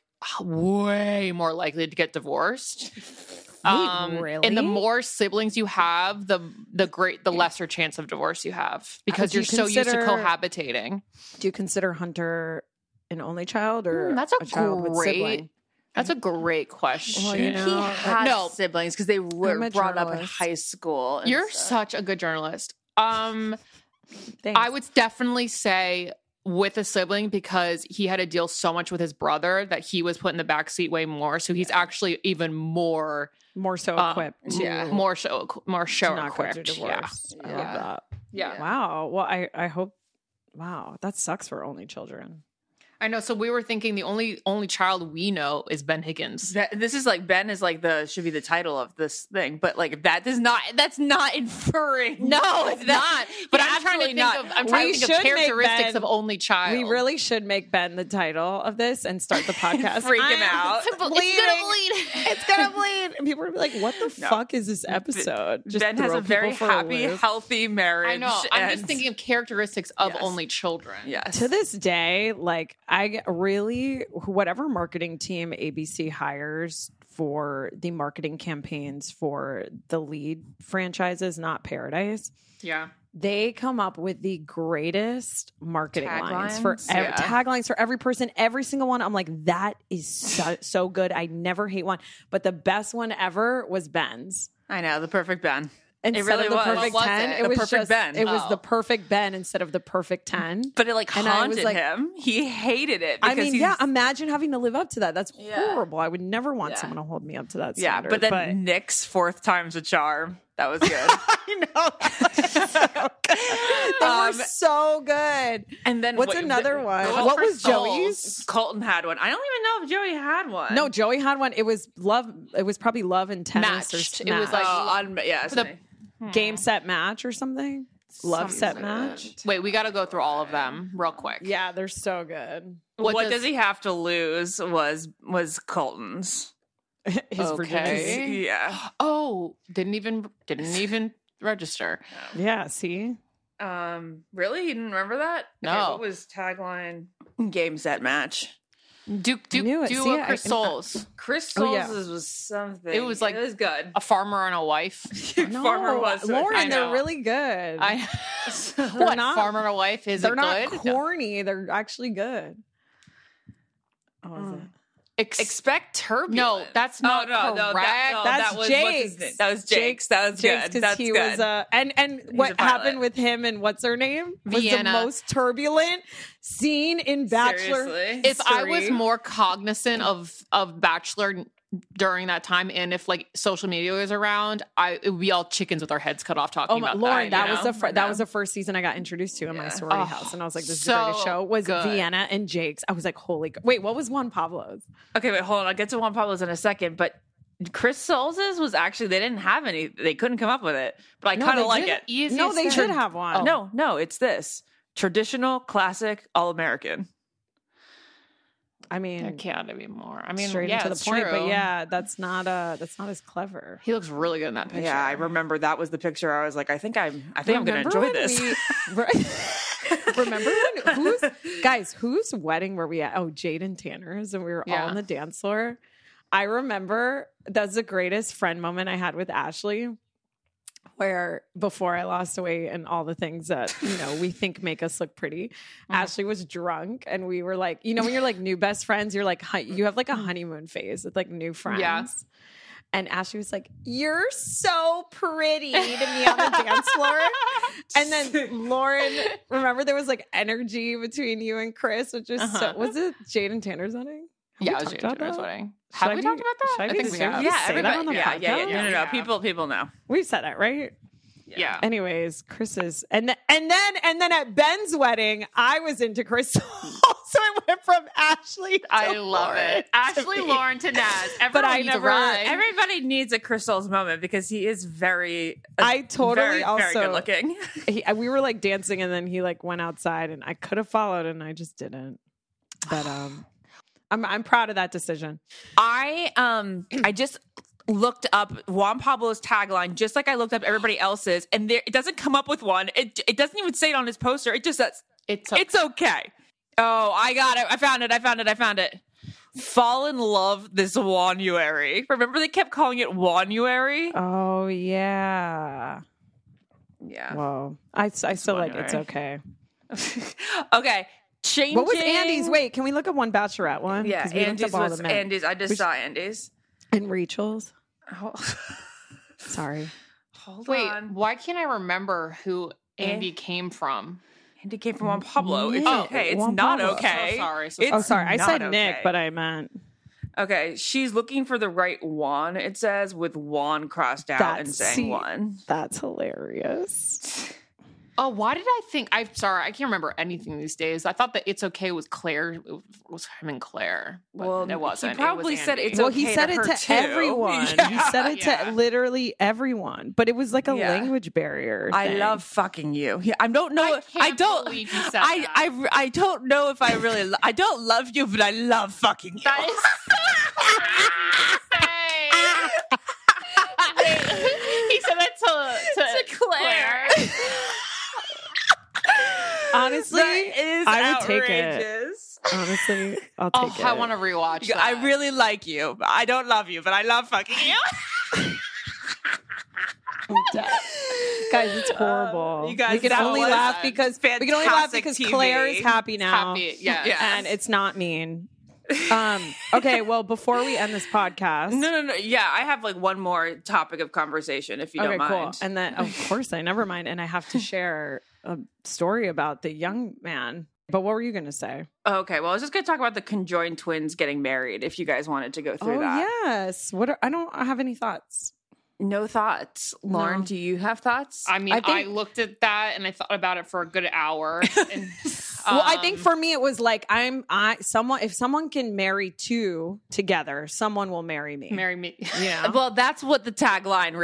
E: way more likely to get divorced.
F: Really?
E: And the more siblings you have, the lesser chance of divorce you have because you're so used to cohabitating.
F: Do you consider Hunter an only child or
E: that's
F: a child with sibling?
E: That's a great question.
F: Well,
D: He had siblings because they were brought up in high school.
E: You're such a good journalist. I would definitely say with a sibling because he had to deal so much with his brother that he was put in the backseat way more. So he's actually even more
F: so equipped.
E: More so equipped.
F: Yeah. I love that.
E: Yeah.
F: Wow. Well, I hope. Wow, that sucks for only children.
E: I know. So we were thinking the only child we know is Ben Higgins.
D: This is like Ben is like should be the title of this thing, but like that's not inferring.
E: No, it's not. But I'm trying to think of characteristics of only child.
F: We really should make Ben the title of this and start the podcast.
D: Freak him out.
E: It's gonna bleed.
F: It's gonna bleed. And people are like, "What the fuck is this episode?"
D: Just Ben has a very happy, healthy marriage.
E: I know. I'm just thinking of characteristics of only children.
D: Yes.
F: To this day, like I really whatever marketing team ABC hires for the marketing campaigns for the lead franchises, not Paradise.
E: Yeah.
F: They come up with the greatest marketing lines for
D: Yeah.
F: taglines for every person, every single one. I'm like, that is so good. I never hate one. But the best one ever was Ben's.
D: I know, the perfect Ben.
F: Instead
D: really
F: of the
D: was.
F: perfect
E: What was
F: 10,
E: it?
F: it
D: The
F: was
D: perfect
F: just
D: Ben.
F: it was
E: Oh.
F: the perfect Ben instead of the perfect 10.
D: But it like
F: And I was
D: haunted
F: like-
D: him. He hated it.
F: I
D: because
F: mean,
D: he's-
F: yeah, imagine having to live up to that. That's
D: Yeah.
F: horrible. I would never want
D: Yeah.
F: someone to hold me up to that
D: yeah,
F: standard.
D: but then Nick's fourth time's a charm. That was good.
F: I know. They were so good.
D: And then
F: What's another one? What was Joey's?
D: Colton had one. I don't even know if Joey had one.
F: No, Joey had one. It was love. It was probably love and tennis.
E: Matched.
F: Or
E: It was like-
F: game set match or something. Love set
D: Something
F: match.
E: Wait, we got to go through all of them real quick.
F: Yeah, they're so good.
D: What does he have to lose was Colton's.
F: His virginity.
E: Okay.
D: Yeah.
E: Oh, didn't even register.
F: Yeah. See.
D: Really? You didn't remember that?
E: No.
D: Okay, what was tagline? Game set match.
E: Do
F: knew it. See,
E: Chris Soules.
D: Chris
F: Oh, yeah.
D: Soules was something.
E: It was like-
D: it was good.
E: A farmer and a wife.
F: No,
D: Farmer was
F: Lauren.
E: I
F: They're
E: know.
F: really good.
E: What,
F: not-
E: farmer and a wife? Is
F: they're
E: it
F: not
E: good?
F: corny. They're actually good. Oh, is it?
D: Expect turbulence.
E: No, that's not
D: no,
E: correct.
F: That's
D: that was
F: Jake's.
D: what's his name? That was Jake's. That was
F: Jake's,
D: good.
F: 'cause
D: That's
F: he
D: good.
F: was and
D: a
F: what
D: pilot.
F: happened with him and what's her name was the
E: Vienna.
F: most turbulent scene in Bachelor.
D: Seriously?
E: If I was
F: history.
E: more cognizant of Bachelor during that time, and if like social media was around, it would be all chickens with our heads cut off talking
F: Oh my,
E: about
F: Lauren,
E: that.
F: that was
E: you know?
F: that was the first season I got introduced to in my sorority
E: Oh,
F: house, and I was like, "This is
E: so
F: the greatest show." Was
E: good.
F: Vienna and Jake's? I was like, "Holy!" Wait, what was Juan Pablo's?
D: Okay, wait, hold on. I'll get to Juan Pablo's in a second, but Chris Souls's was actually, they didn't have any, they couldn't come up with it, but I
F: No,
D: kind
F: they
D: of like
F: did.
D: it.
F: No, they did have one.
D: No, it's this. Traditional, classic, all-American.
F: I mean,
E: There can't be more. I mean,
F: straight
E: yeah,
F: into the
E: it's
F: point,
E: true.
F: but yeah, that's not as clever.
E: He looks really good in that picture.
D: Yeah, I remember that was the picture. I was like, I think I'm going to enjoy this.
F: Remember whose wedding were we at? Oh, Jade and Tanner's, and we were all
E: Yeah.
F: on the dance floor. I remember that's the greatest friend moment I had with Ashley, where before I lost weight and all the things that, we think make us look pretty, Ashley was drunk and we were like, when you're like new best friends, you're like, you have like a honeymoon phase with like new friends.
E: Yeah.
F: And Ashley was like, "You're so pretty" to me on the dance floor. And then Lauren, remember there was like energy between you and Chris, which was was it Jade and Tanner's wedding? Have
E: Yeah,
F: we
E: it was
F: talked
E: Jade
F: about
E: Tanner's
F: that?
E: wedding.
F: Should
E: Have
F: I
E: we
F: be-
E: talked about that?
F: should I
E: I
F: be
E: think we
F: serious?
E: have.
F: Yeah,
D: Yeah,
F: say that
D: everybody.
F: on the
D: Yeah.
F: podcast?
D: No. People know.
F: We've said that, right?
E: Yeah.
F: Anyways, Chris's and then at Ben's wedding, I was into Chris. So I went from Ashley to
E: I love
F: Lauren
E: it. Ashley,
F: me.
E: Lauren to Naz.
F: But I
E: Everyone needs a
F: never-
E: ride.
D: Everybody needs a Chris Soules moment because he is very,
F: I totally
D: very,
F: also
D: very good looking.
F: we were like dancing, and then he like went outside, and I could have followed, and I just didn't. But I'm proud of that decision.
D: I just looked up Juan Pablo's tagline, just like I looked up everybody else's, and it doesn't come up with one. It doesn't even say it on his poster. It just says
E: It's
D: okay. Oh, I got it. I found it. Fall in love this January. Remember they kept calling it January?
F: Oh yeah.
D: Yeah.
F: Whoa. I still like it's
D: January.
F: okay.
D: Okay. Changing.
F: What was Andy's? Wait, can we look at one Bachelorette one?
D: Yeah,
F: 'Cause we looked
D: Andy's
F: up all
D: was
F: the men.
D: Andy's. I just saw Andy's.
F: And Rachel's.
D: Oh.
F: Sorry.
D: Hold
E: Wait,
D: on.
E: why can't I remember who Andy came from?
D: Andy came from Juan Pablo. It's
F: Nick.
D: okay. It's
F: Juan
D: not
F: Pablo.
D: okay.
E: So sorry, so
D: It's
F: Oh, sorry. I
D: not
F: said
D: okay.
F: Nick, but I meant
D: Okay, she's looking for the right Juan, it says, with Juan crossed out and saying Juan.
F: That's hilarious.
E: Oh, why did I think? I'm sorry, I can't remember anything these days. I thought that It's Okay was Claire. It was him and Claire. But
D: Well,
E: it wasn't.
D: he probably
E: It was
D: said
E: Andy.
D: it's
F: Well,
D: okay
F: he said
D: to
F: it
D: her
F: to
D: too.
F: everyone. He
D: Yeah.
F: said it
E: Yeah.
F: to literally everyone, but it was like a
D: Yeah.
F: language barrier.
D: I
F: thing.
D: love fucking you. I don't know.
E: I can't
D: don't.
E: believe you said
D: I,
E: that.
D: I don't know if I really. I don't love you, but I love fucking you.
E: That is so crazy to say. He said that to Claire.
F: Honestly,
D: That is
F: I would take it.
D: outrageous.
F: honestly, I'll take it.
E: I want to rewatch that.
D: I really like you. I don't love you, but I love fucking you.
F: Guys, it's horrible.
D: You guys
F: we can only laugh because
D: TV.
F: Claire is happy now.
E: Happy, yes.
F: And it's not mean. Okay, well, before we end this podcast,
D: no. Yeah, I have like one more topic of conversation, if you don't mind.
F: Cool. And then, of course, I never mind. And I have to share a story about the young man. But what were you going to say?
D: Okay, well, I was just going to talk about the conjoined twins getting married. If you guys wanted to go through that.
F: Yes. I don't have any thoughts.
D: No thoughts. Lauren,
F: No.
D: do you have thoughts?
E: I mean, I looked at that and I thought about it for a good hour. And,
F: well, I think for me it was like if someone can marry two together, someone will marry me.
E: Marry me.
F: Yeah.
D: Well, that's what the tagline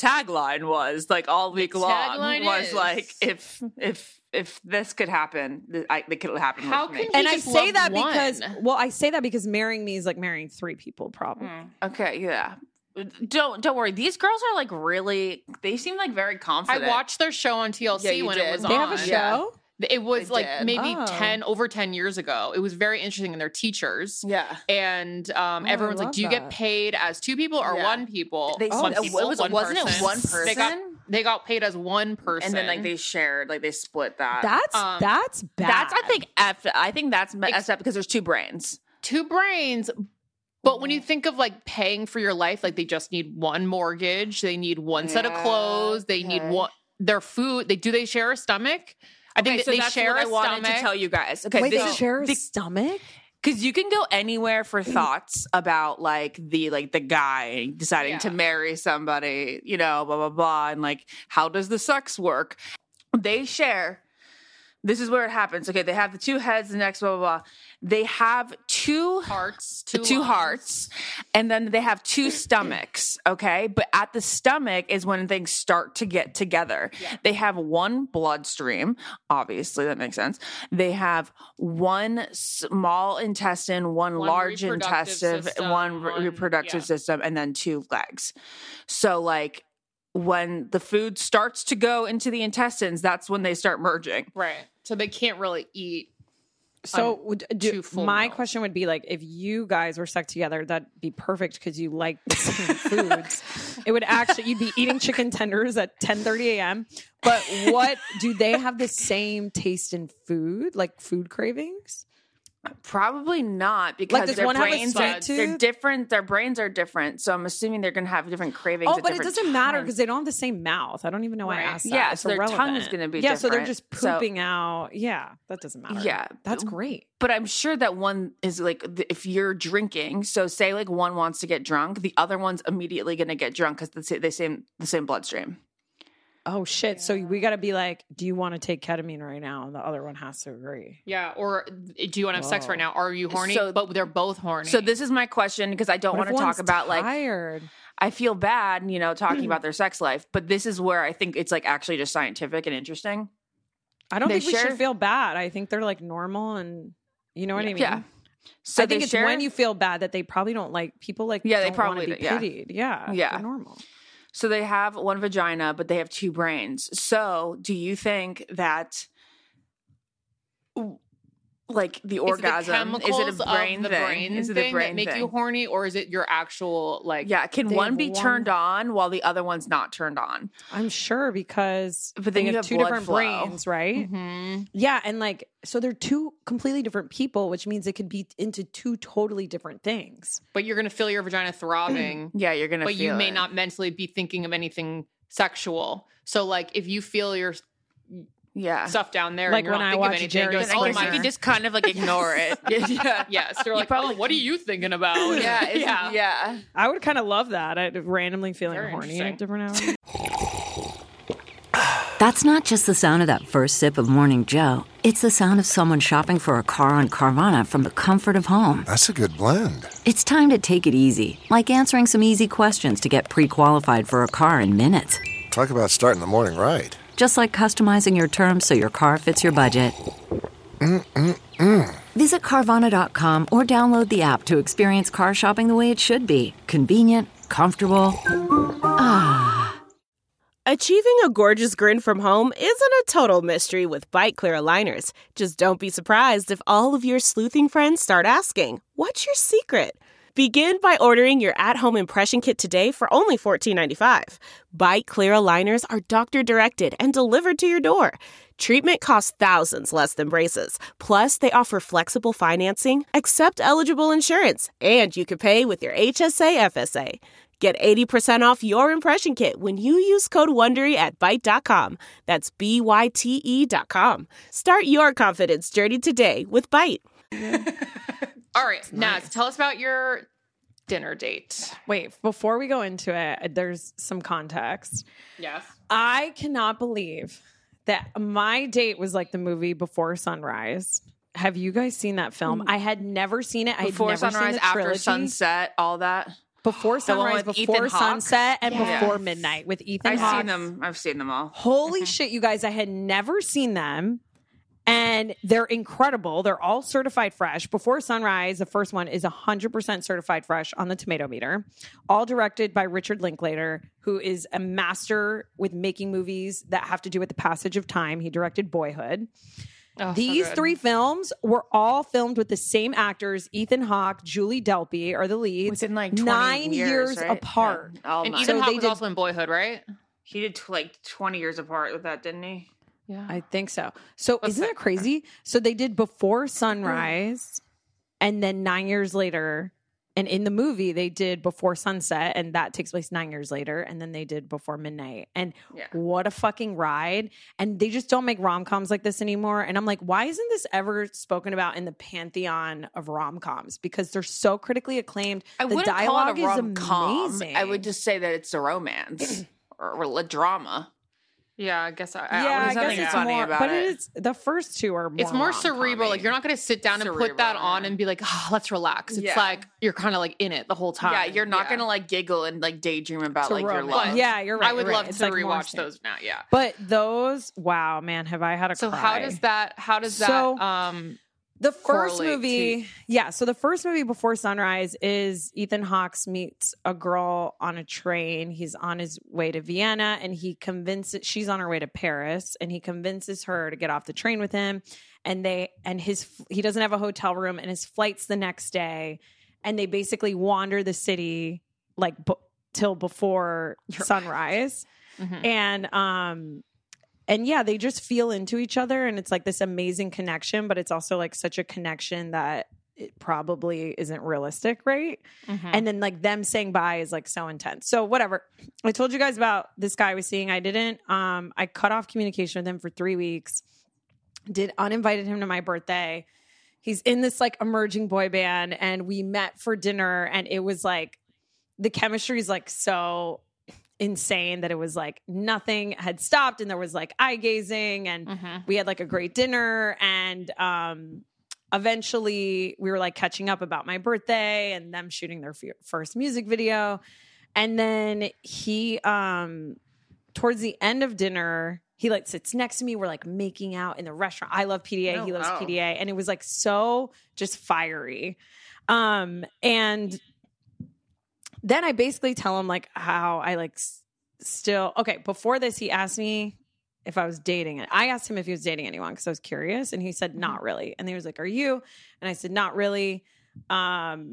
D: was like all week long was like if this could happen, it could happen
E: How
D: with me.
E: can
F: And
E: you
F: I
E: just
F: say
E: love
F: that
E: one?
F: I say that because marrying me is like marrying three people probably.
D: Okay, yeah. Don't worry. These girls are like they seem like very confident.
E: I watched their show on TLC when it was on.
F: They have a show?
E: It was
D: They
E: like
D: did.
E: maybe over 10 years ago. It was very interesting, and they're teachers.
D: Yeah.
E: And everyone's like,
F: love
E: do you get
F: that.
E: paid as two people or one people?
D: Wasn't it one
E: person?
D: person?
E: They got paid as one person.
D: And then like they shared, like they split that.
F: That's bad.
D: That's I think that's messed up because there's two brains.
E: two brains. But when you think of like paying for your life, like they just need one mortgage, they need one set of clothes, they need their food. They share a stomach? I think
D: so
E: they
D: that's
E: share
D: what
E: a
D: I wanted
E: stomach.
D: to tell you guys. Okay,
F: Wait, they share a stomach?
D: Because you can go anywhere for thoughts about like the guy deciding to marry somebody, blah blah blah, and like how does the sex work? They share. This is where it happens. Okay, they have the two heads, the next blah blah blah. They have two
E: Hearts,
D: two hearts, and then they have two stomachs. Okay, but at the stomach is when things start to get together. Yeah. They have one bloodstream. Obviously, that makes sense. They have one small intestine, one large intestine, one reproductive system, and then two legs. So, like, when the food starts to go into the intestines, that's when they start merging.
E: Right. So they can't really eat.
F: So my question would be like, if you guys were stuck together, that'd be perfect because you like the same foods. It would you'd be eating chicken tenders at 10:30 a.m. But what do they have the same taste in food, like food cravings?
D: Probably not, because
F: does
D: their
F: one have a
D: brains
F: sweet tooth?
D: they're different. Their brains are different, so I'm assuming they're going to have different cravings.
F: Oh, but it doesn't matter because they don't have the same mouth. I don't even know why I asked that.
D: Yeah,
F: it's
D: so their
F: irrelevant.
D: tongue is going to be
F: different.
D: different.
F: So they're just pooping out. Yeah, that doesn't matter.
D: Yeah,
F: that's great.
D: But I'm sure that one is like, if you're drinking, so say like one wants to get drunk, the other one's immediately going to get drunk because the same bloodstream.
F: Oh shit! Yeah. So we got to be like, do you want to take ketamine right now? And the other one has to agree.
E: Yeah. Or do you want to have sex right now? Are you horny? But they're both horny.
D: So this is my question, because I don't want to talk about
F: tired?
D: Like, I feel bad, talking about their sex life, but this is where I think it's like actually just scientific and interesting.
F: I don't think we should feel bad. I think they're like normal, and you know what I mean?
D: Yeah. So
F: I think it's when you feel bad that they probably don't like people like.
D: Yeah, they
F: don't
D: probably
F: want to be pitied. Yeah.
D: Yeah.
F: They're normal.
D: So they have one vagina, but they have two brains. So do you think that, like, the orgasm, is it a brain thing? Is it a brain
E: that make you horny, or is it your actual, like...
D: Yeah, can one be turned on while the other one's not turned on?
F: I'm sure, because
D: but then you have
F: two different brains, right?
E: Mm-hmm.
F: Yeah, and like, so they're two completely different people, which means it could be into two totally different things.
E: But you're going to feel your vagina throbbing.
D: Yeah, you're going to feel
E: But you may not mentally be thinking of anything sexual. So, like, if you feel your... stuff down there,
F: like
E: and
F: when I watch Jerry
D: you can just kind of like ignore it.
E: Yes, they're like, probably, what are you thinking about?
D: Yeah.
F: I would kind of love that. I'd randomly feeling
E: Very
F: horny at different hours.
B: That's not just the sound of that first sip of Morning Joe. It's the sound of someone shopping for a car on Carvana from the comfort of home.
C: That's a good blend.
B: It's time to take it easy, like answering some easy questions to get pre-qualified for a car in minutes.
C: Talk about starting the morning right.
B: Just like customizing your terms so your car fits your budget. Visit Carvana.com or download the app to experience car shopping the way it should be. Convenient, comfortable.
I: Achieving a gorgeous grin from home isn't a total mystery with Byte Clear aligners. Just don't be surprised if all of your sleuthing friends start asking, "What's your secret?" Begin by ordering your at-home impression kit today for only $14.95. Byte Clear aligners are doctor-directed and delivered to your door. Treatment costs thousands less than braces. Plus, they offer flexible financing, accept eligible insurance, and you can pay with your HSA FSA. Get 80% off your impression kit when you use code WONDERY at Byte.com. That's BYTE.com. Start your confidence journey today with Byte.
E: All right, Naz, tell us about your dinner date.
F: Wait, before we go into it, there's some context.
E: Yes.
F: I cannot believe that my date was like the movie Before Sunrise. Have you guys seen that film? I had never seen it.
D: Before Sunrise, After Sunset, all that.
F: Before Sunrise, Before Sunset, and Before Midnight with Ethan Hawke.
D: I've seen them all.
F: Holy shit, you guys. I had never seen them. And they're incredible. They're all certified fresh. Before Sunrise, the first one, is 100% certified fresh on the tomato meter. All directed by Richard Linklater, who is a master with making movies that have to do with the passage of time. He directed Boyhood.
E: Oh,
F: These
E: so
F: three films were all filmed with the same actors. Ethan Hawke, Julie Delpy are the leads.
D: Within like 20
F: 9 years
D: right?
F: apart.
D: Yeah.
E: And Ethan Hawke was also in Boyhood, right?
D: He did like 20 years apart with that, didn't he?
E: Yeah,
F: I think so. So isn't that crazy? So they did Before Sunrise, and then 9 years later, and in the movie they did Before Sunset, and that takes place 9 years later, and then they did Before Midnight. And what a fucking ride. And they just don't make rom-coms like this anymore. And I'm like, why isn't this ever spoken about in the pantheon of rom-coms? Because they're so critically acclaimed.
D: I
F: the
D: wouldn't
F: dialogue
D: call it a
F: is
D: rom-com.
F: amazing.
D: I would just say that it's a romance or a drama.
E: Yeah, I guess.
F: I guess it's
D: funny
F: more,
D: about
F: but
D: it.
F: It's the first two are more.
E: It's more
F: rom-com-y.
E: cerebral. Like you're not going to sit down and put that on and be like, let's relax. It's like you're kind of like in it the whole time.
D: Yeah, you're not going to like giggle and like daydream about like your love.
F: Yeah, you're right.
E: I would
F: you're
E: love
F: right.
E: to
F: It's like
E: rewatch those now. Yeah,
F: but those, wow, man, have I had a
E: so
F: cry.
E: how does that
F: the first
E: correlate
F: movie, so the first movie Before Sunrise is Ethan Hawke meets a girl on a train. He's on his way to Vienna, and she's on her way to Paris, and he convinces her to get off the train with him. And he doesn't have a hotel room, and his flight's the next day, and they basically wander the city like till before sunrise. Mm-hmm. And yeah, they just feel into each other, and it's like this amazing connection, but it's also like such a connection that it probably isn't realistic, right? Mm-hmm. And then like them saying bye is like so intense. So whatever. I told you guys about this guy I was seeing. I didn't. I cut off communication with him for 3 weeks. Uninvited him to my birthday. He's in this like emerging boy band, and we met for dinner, and it was like the chemistry is like so insane that it was like nothing had stopped, and there was like eye gazing, and we had like a great dinner, and eventually we were like catching up about my birthday and them shooting their first music video. And then he towards the end of dinner, he like sits next to me. We're like making out in the restaurant. I love PDA. He loves PDA. And it was like so just fiery. And then I basically tell him like how I like still, okay, before this, he asked me if I was dating. I asked him if he was dating anyone because I was curious. And he said, not really. And he was like, are you? And I said, not really. And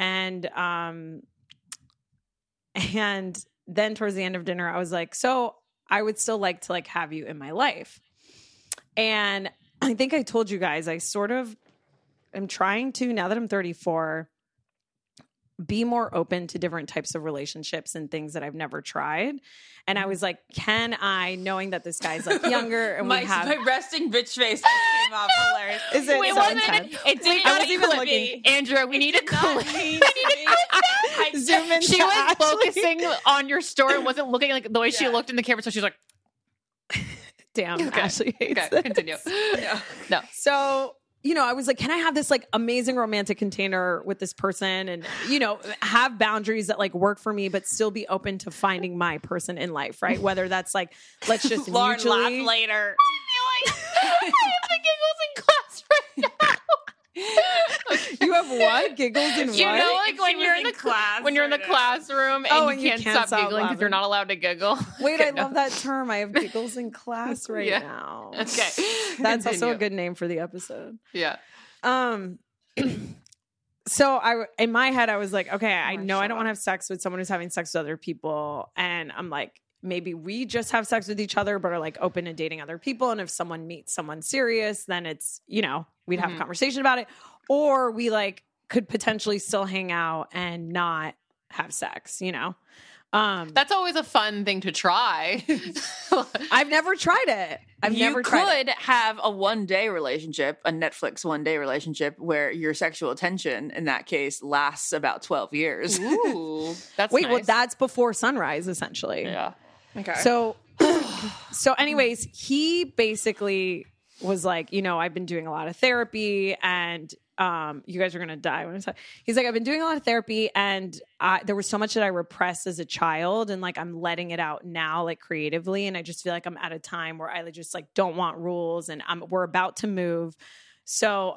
F: then towards the end of dinner, I was like, so I would still like to like have you in my life. And I think I told you guys, I sort of am trying to, now that I'm 34, be more open to different types of relationships and things that I've never tried. And I was like, can I, knowing that this guy's like younger and
D: my resting bitch face came off hilarious.
F: Is it so intense?
E: It didn't even looking. Andrea, we need a clip.
F: Zoom in.
E: She was focusing on your story and wasn't looking like the way she looked in the camera. So she's like,
F: damn, Ashley hates
E: this. Continue. No.
F: So, you know, I was like, can I have this like amazing romantic container with this person and, you know, have boundaries that like work for me, but still be open to finding my person in life, right? Whether that's like, let's just
D: Lauren
F: mutually
D: laugh later.
E: I have the giggles in class right now.
F: You have what? Giggles and what?
E: You know, like when you're in the class, when you're in the classroom and you can't stop giggling because you're not allowed to giggle.
F: Wait, I love that term. I have giggles in class right now.
E: Okay,
F: that's also a good name for the episode.
E: Yeah.
F: So in my head, I was like, okay, I know I don't want to have sex with someone who's having sex with other people, and I'm like, maybe we just have sex with each other, but are like open to dating other people. And if someone meets someone serious, then it's, you know, we'd have a conversation about it. Or we like could potentially still hang out and not have sex, you know?
E: That's always a fun thing to try.
F: I've never tried it.
D: You could have a one-day relationship, a Netflix one-day relationship, where your sexual attention in that case lasts about 12 years.
E: Ooh, that's
F: Wait,
E: nice.
F: well, that's before sunrise, essentially.
E: Yeah. Okay.
F: So anyways, he basically was like, you know, I've been doing a lot of therapy, and you guys are going to die when I say. He's like, I've been doing a lot of therapy, and there was so much that I repressed as a child, and like I'm letting it out now, like creatively, and I just feel like I'm at a time where I just like don't want rules, and we're about to move. So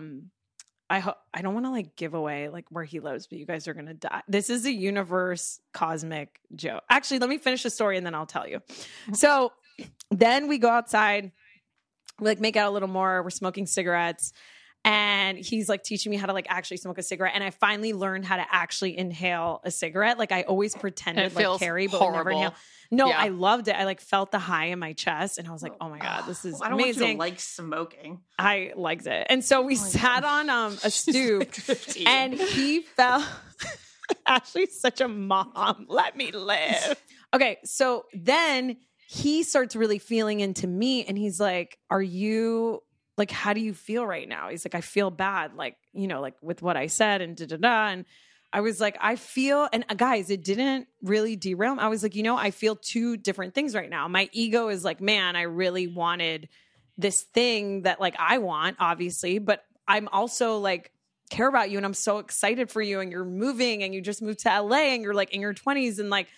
F: I don't want to like give away like where he lives, but you guys are going to die. This is a universe cosmic joke. Actually, let me finish the story and then I'll tell you. So then we go outside, we like make out a little more. We're smoking cigarettes, and he's like teaching me how to like actually smoke a cigarette. And I finally learned how to actually inhale a cigarette. Like I always pretended like Carrie, but would never inhale. No, yeah. I loved it. I like felt the high in my chest, and I was like, "Oh my god, this is
D: I don't
F: amazing!"
D: Want you to like smoking.
F: I liked it, and so we sat on a stoop, and he fell. Ashley's such a mom. Let me live. Okay, so then he starts really feeling into me, and he's like, "Are you like? How do you feel right now?" He's like, "I feel bad, like you know, like with what I said, and da da da." And I was like, I feel, and guys, it didn't really derail. I was like, you know, I feel two different things right now. My ego is like, man, I really wanted this thing that like I want, obviously, but I'm also like care about you, and I'm so excited for you, and you're moving, and you just moved to LA, and you're like in your 20s, and like,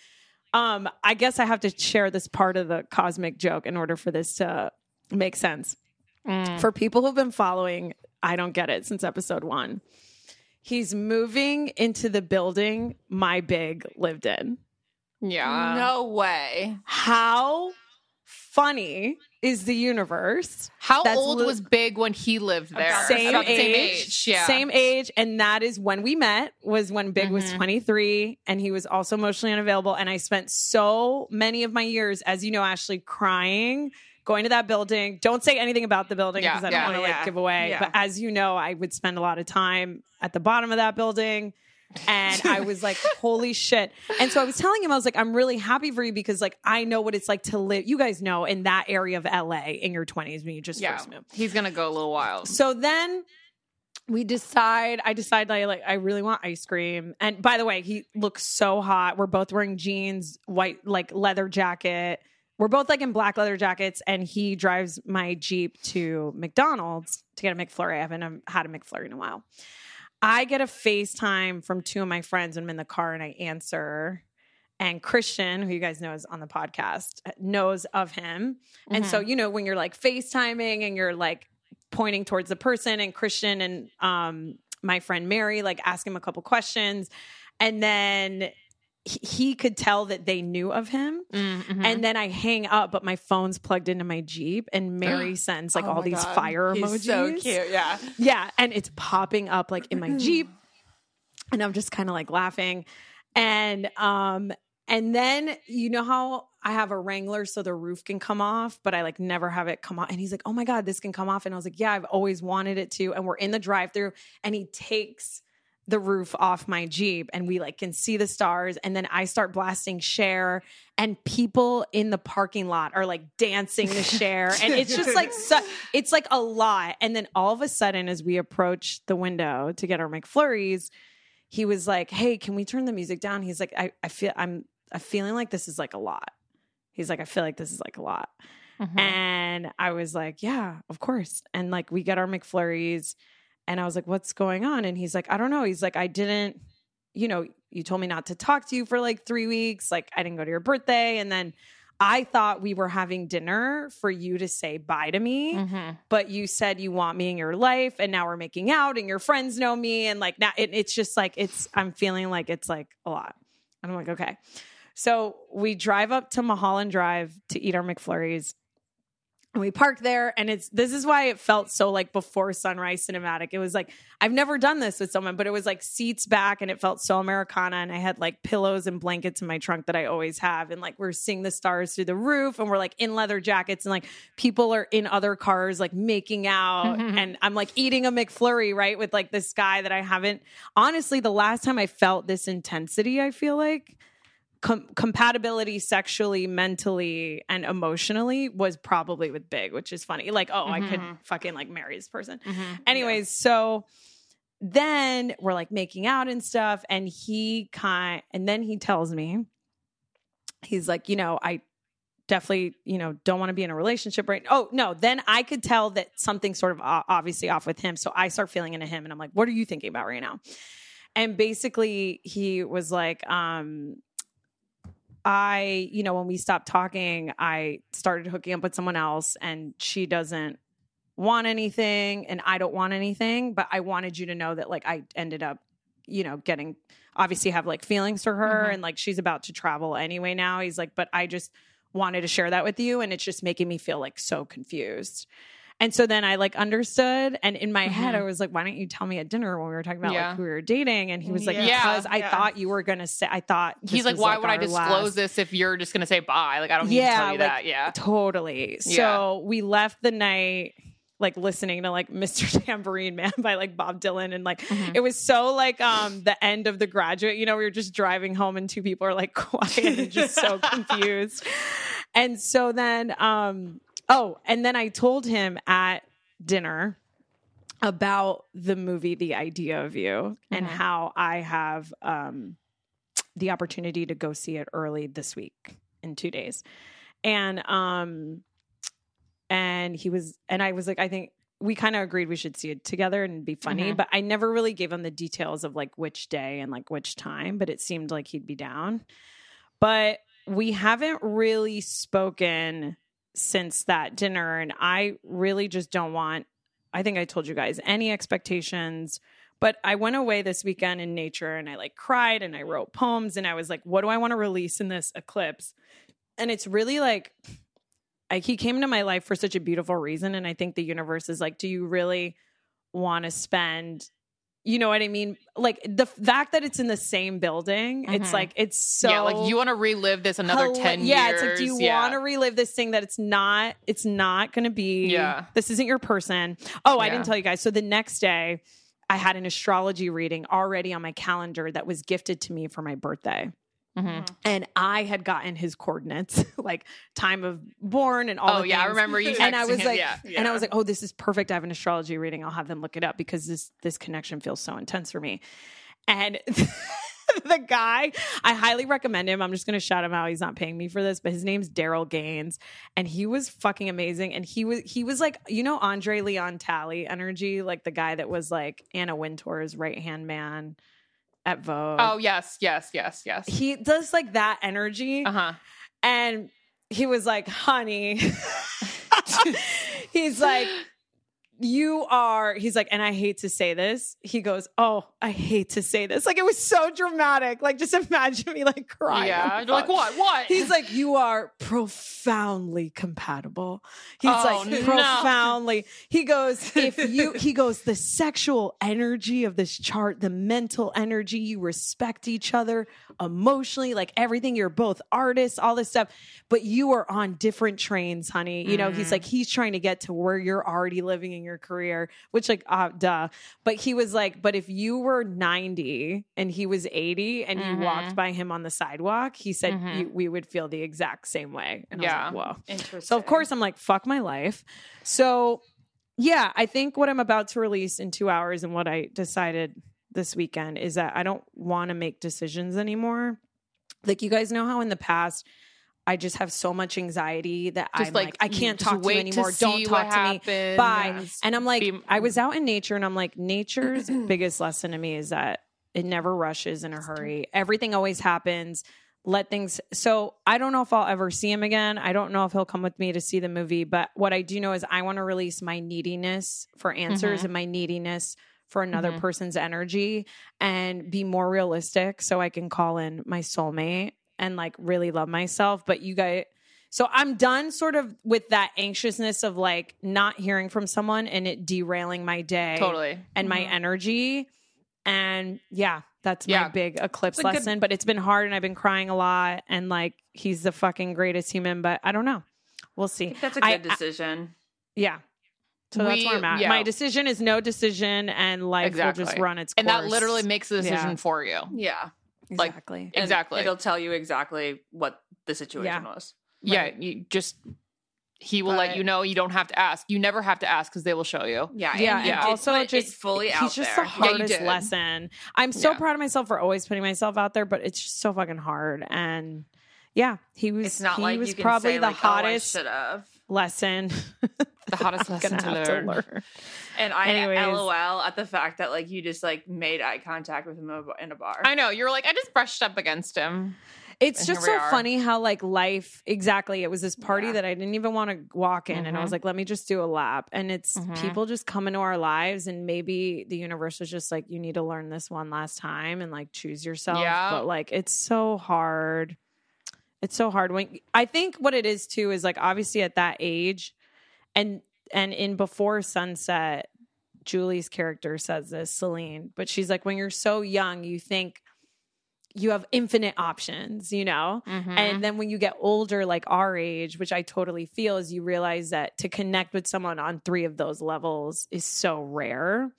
F: I guess I have to share this part of the cosmic joke in order for this to make sense. For people who've been following, I Don't Get It since episode 1. He's moving into the building my Big lived in.
E: Yeah.
D: No way.
F: How funny is the universe?
E: How old was Big when he lived there?
F: Same age.
E: Yeah.
F: Same age. And that is when we met, was when Big was 23, and he was also emotionally unavailable. And I spent so many of my years, as you know, Ashley, crying, going to that building. Don't say anything about the building because I don't want to like give away. Yeah. But as you know, I would spend a lot of time at the bottom of that building. And I was like, holy shit. And so I was telling him, I was like, I'm really happy for you because like, I know what it's like to live. You guys know in that area of LA in your 20s when you just first moved.
E: He's going to go a little wild.
F: So then I decide I really want ice cream. And by the way, he looks so hot. We're both wearing jeans, white, like leather jacket. We're both like in black leather jackets, and he drives my Jeep to McDonald's to get a McFlurry. I haven't had a McFlurry in a while. I get a FaceTime from two of my friends when I'm in the car, and I answer. And Christian, who you guys know is on the podcast, knows of him. And so, you know, when you're like FaceTiming and you're like pointing towards the person, and Christian and my friend Mary like ask him a couple questions, and then he could tell that they knew of him. And then I hang up, but my phone's plugged into my Jeep, and Mary sends like all these fire emojis.
D: He's so cute. Yeah.
F: Yeah. And it's popping up like in my Jeep, and I'm just kind of like laughing. And then you know how I have a Wrangler so the roof can come off, but I like never have it come off. And he's like, oh my God, this can come off. And I was like, yeah, I've always wanted it to. And we're in the drive-thru, and he takes the roof off my Jeep, and we like can see the stars. And then I start blasting Cher, and people in the parking lot are like dancing to Cher. And it's just like, it's like a lot. And then all of a sudden, as we approach the window to get our McFlurries, he was like, hey, can we turn the music down? He's like, I'm feeling like this is like a lot. He's like, I feel like this is like a lot. And I was like, yeah, of course. And like, we get our McFlurries, and I was like, what's going on? And he's like, I don't know. He's like, I didn't, you know, you told me not to talk to you for like 3 weeks. Like, I didn't go to your birthday. And then I thought we were having dinner for you to say bye to me, but you said you want me in your life, and now we're making out and your friends know me. And like now it's just like, I'm feeling like it's like a lot. And I'm like, okay. So we drive up to Mulholland Drive to eat our McFlurries. And we park there, and this is why it felt so like before sunrise cinematic. It was like, I've never done this with someone, but it was like seats back, and it felt so Americana. And I had like pillows and blankets in my trunk that I always have. And like, we're seeing the stars through the roof, and we're like in leather jackets, and like people are in other cars, like making out. And I'm like eating a McFlurry, right? With like this guy that I haven't, honestly, the last time I felt this intensity, I feel like, compatibility sexually, mentally, and emotionally was probably with Big, which is funny. Like, I could fucking like marry this person. Anyways, so then we're like making out and stuff, and and then he tells me, he's like, I definitely, don't want to be in a relationship right now. Oh, no. Then I could tell that something's sort of obviously off with him. So I start feeling into him, and I'm like, what are you thinking about right now? And basically he was like, when we stopped talking, I started hooking up with someone else, and she doesn't want anything and I don't want anything, but I wanted you to know that like I ended up, getting, obviously have like feelings for her, and like she's about to travel anyway now. He's like, but I just wanted to share that with you, and it's just making me feel like so confused. And so then I like understood. And in my head, I was like, why don't you tell me at dinner when we were talking about like who we were dating? And he was like, because I thought you were going to say,
E: he's like, why would I disclose this if you're just going to say bye? Like, I don't need to tell you that. Yeah,
F: totally. So we left the night like listening to like Mr. Tambourine Man by like Bob Dylan. And like, it was so like the end of The Graduate, we were just driving home and two people are like quiet and just so confused. And so then, and then I told him at dinner about the movie, The Idea of You, and how I have the opportunity to go see it early this week in 2 days. And he was, and I was like, I think we kind of agreed we should see it together and be funny, but I never really gave him the details of like which day and like which time, but it seemed like he'd be down. But we haven't really spoken since that dinner, and I really just don't want, I think I told you guys, any expectations. But I went away this weekend in nature, and I like cried and I wrote poems, and I was like, what do I want to release in this eclipse? And it's really like he came into my life for such a beautiful reason, and I think the universe is like, do you really want to spend, you know what I mean? Like the fact that it's in the same building, it's like, it's so...
E: like you want to relive this another 10 years.
F: Yeah, it's like, do you want to relive this thing that it's not going to be... This isn't your person. I didn't tell you guys. So the next day, I had an astrology reading already on my calendar that was gifted to me for my birthday. And I had gotten his coordinates, like time of born and all.
E: I remember you.
F: And I was like, and I was like, oh, this is perfect. I have an astrology reading. I'll have them look it up because this connection feels so intense for me. And the guy, I highly recommend him. I'm just going to shout him out. He's not paying me for this, but his name's Daryl Gaines, and he was fucking amazing. And he was like, Andre Leon Talley energy, like the guy that was like Anna Wintour's right-hand man at Vogue.
E: Oh, yes.
F: He does like that energy. And he was like, honey, he's like, he's like, and I hate to say this. He goes, oh, I hate to say this. Like, it was so dramatic. Like, just imagine me like crying.
E: Yeah. You're like, what?
F: He's like, you are profoundly compatible. He's profoundly. He goes, the sexual energy of this chart, the mental energy, you respect each other emotionally, like everything. You're both artists, all this stuff, but you are on different trains, honey. He's like, he's trying to get to where you're already living in your career, which like, duh. But he was like, but if you were 90 and he was 80 and you walked by him on the sidewalk, he said we would feel the exact same way. And I was like, whoa. Interesting. So of course I'm like, fuck my life. So yeah, I think what I'm about to release in 2 hours and what I decided this weekend is that I don't want to make decisions anymore. Like, you guys know how in the past I just have so much anxiety that I'm like, I can't talk to you anymore. Don't talk to me. Bye. And I'm like, I was out in nature, and I'm like, nature's biggest lesson to me is that it never rushes in a hurry. Everything always happens let things. So I don't know if I'll ever see him again. I don't know if he'll come with me to see the movie. But what I do know is I want to release my neediness for answers and my neediness for another person's energy and be more realistic so I can call in my soulmate and like really love myself. But you guys, so I'm done sort of with that anxiousness of like not hearing from someone and it derailing my day and my energy. And yeah, that's my big eclipse lesson. But it's been hard and I've been crying a lot and like he's the fucking greatest human, but I don't know. We'll see.
D: That's a good decision.
F: Yeah. So that's where I'm at. Yeah. My decision is no decision and life will just run its course.
E: And that literally makes the decision for you.
D: Yeah.
F: Exactly.
E: Like, exactly.
D: It'll tell you exactly what the situation was.
E: Right. Yeah. He will let you know. You don't have to ask. You never have to ask because they will show you.
D: Yeah.
F: And also
D: it's fully out there.
F: He's just the hardest lesson. I'm so proud of myself for always putting myself out there, but it's just so fucking hard. And yeah, he was,
D: it's not like
F: was
D: you can
F: probably
D: say,
F: the
D: like,
F: hottest
E: The
F: lesson.
E: hottest lesson to learn.
D: And I LOL at the fact that like you just like made eye contact with him in a bar.
E: I know. You were like, I just brushed up against him.
F: It's just so funny how like life, exactly. It was this party that I didn't even want to walk in. And I was like, let me just do a lap. And it's people just come into our lives and maybe the universe was just like, you need to learn this one last time and like choose yourself. Yeah. But like, it's so hard. It's so hard. When I think what it is too is like, obviously at that age and in Before Sunset, Julie's character says this, Celine, but she's like, when you're so young, you think you have infinite options, you know? And then when you get older, like our age, which I totally feel, is you realize that to connect with someone on 3 of those levels is so rare.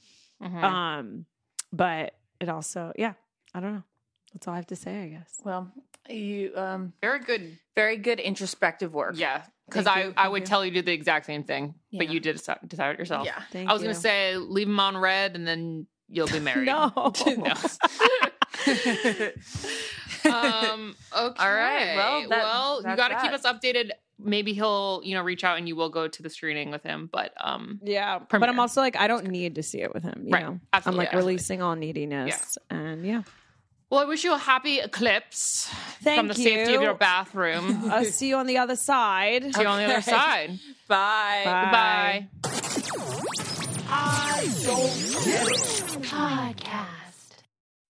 F: But it also, I don't know. That's all I have to say, I guess.
D: Well, you,
E: very good
D: introspective work.
E: Yeah. Because I would tell you to do the exact same thing, but you did decide it yourself.
D: Yeah.
E: I was going to say, leave him on red and then you'll be married.
F: No.
E: Okay. All right. Well, you got to keep us updated. Maybe he'll, reach out and you will go to the screening with him. But
F: yeah. But I'm also like, I don't need to see it with him. You know?
E: Absolutely,
F: I'm like releasing all neediness. And
E: well, I wish you a happy eclipse from the safety of your bathroom.
F: I'll see you on the other side.
E: See you on the other side.
D: Bye.
E: Goodbye.
J: I don't get it. Podcast.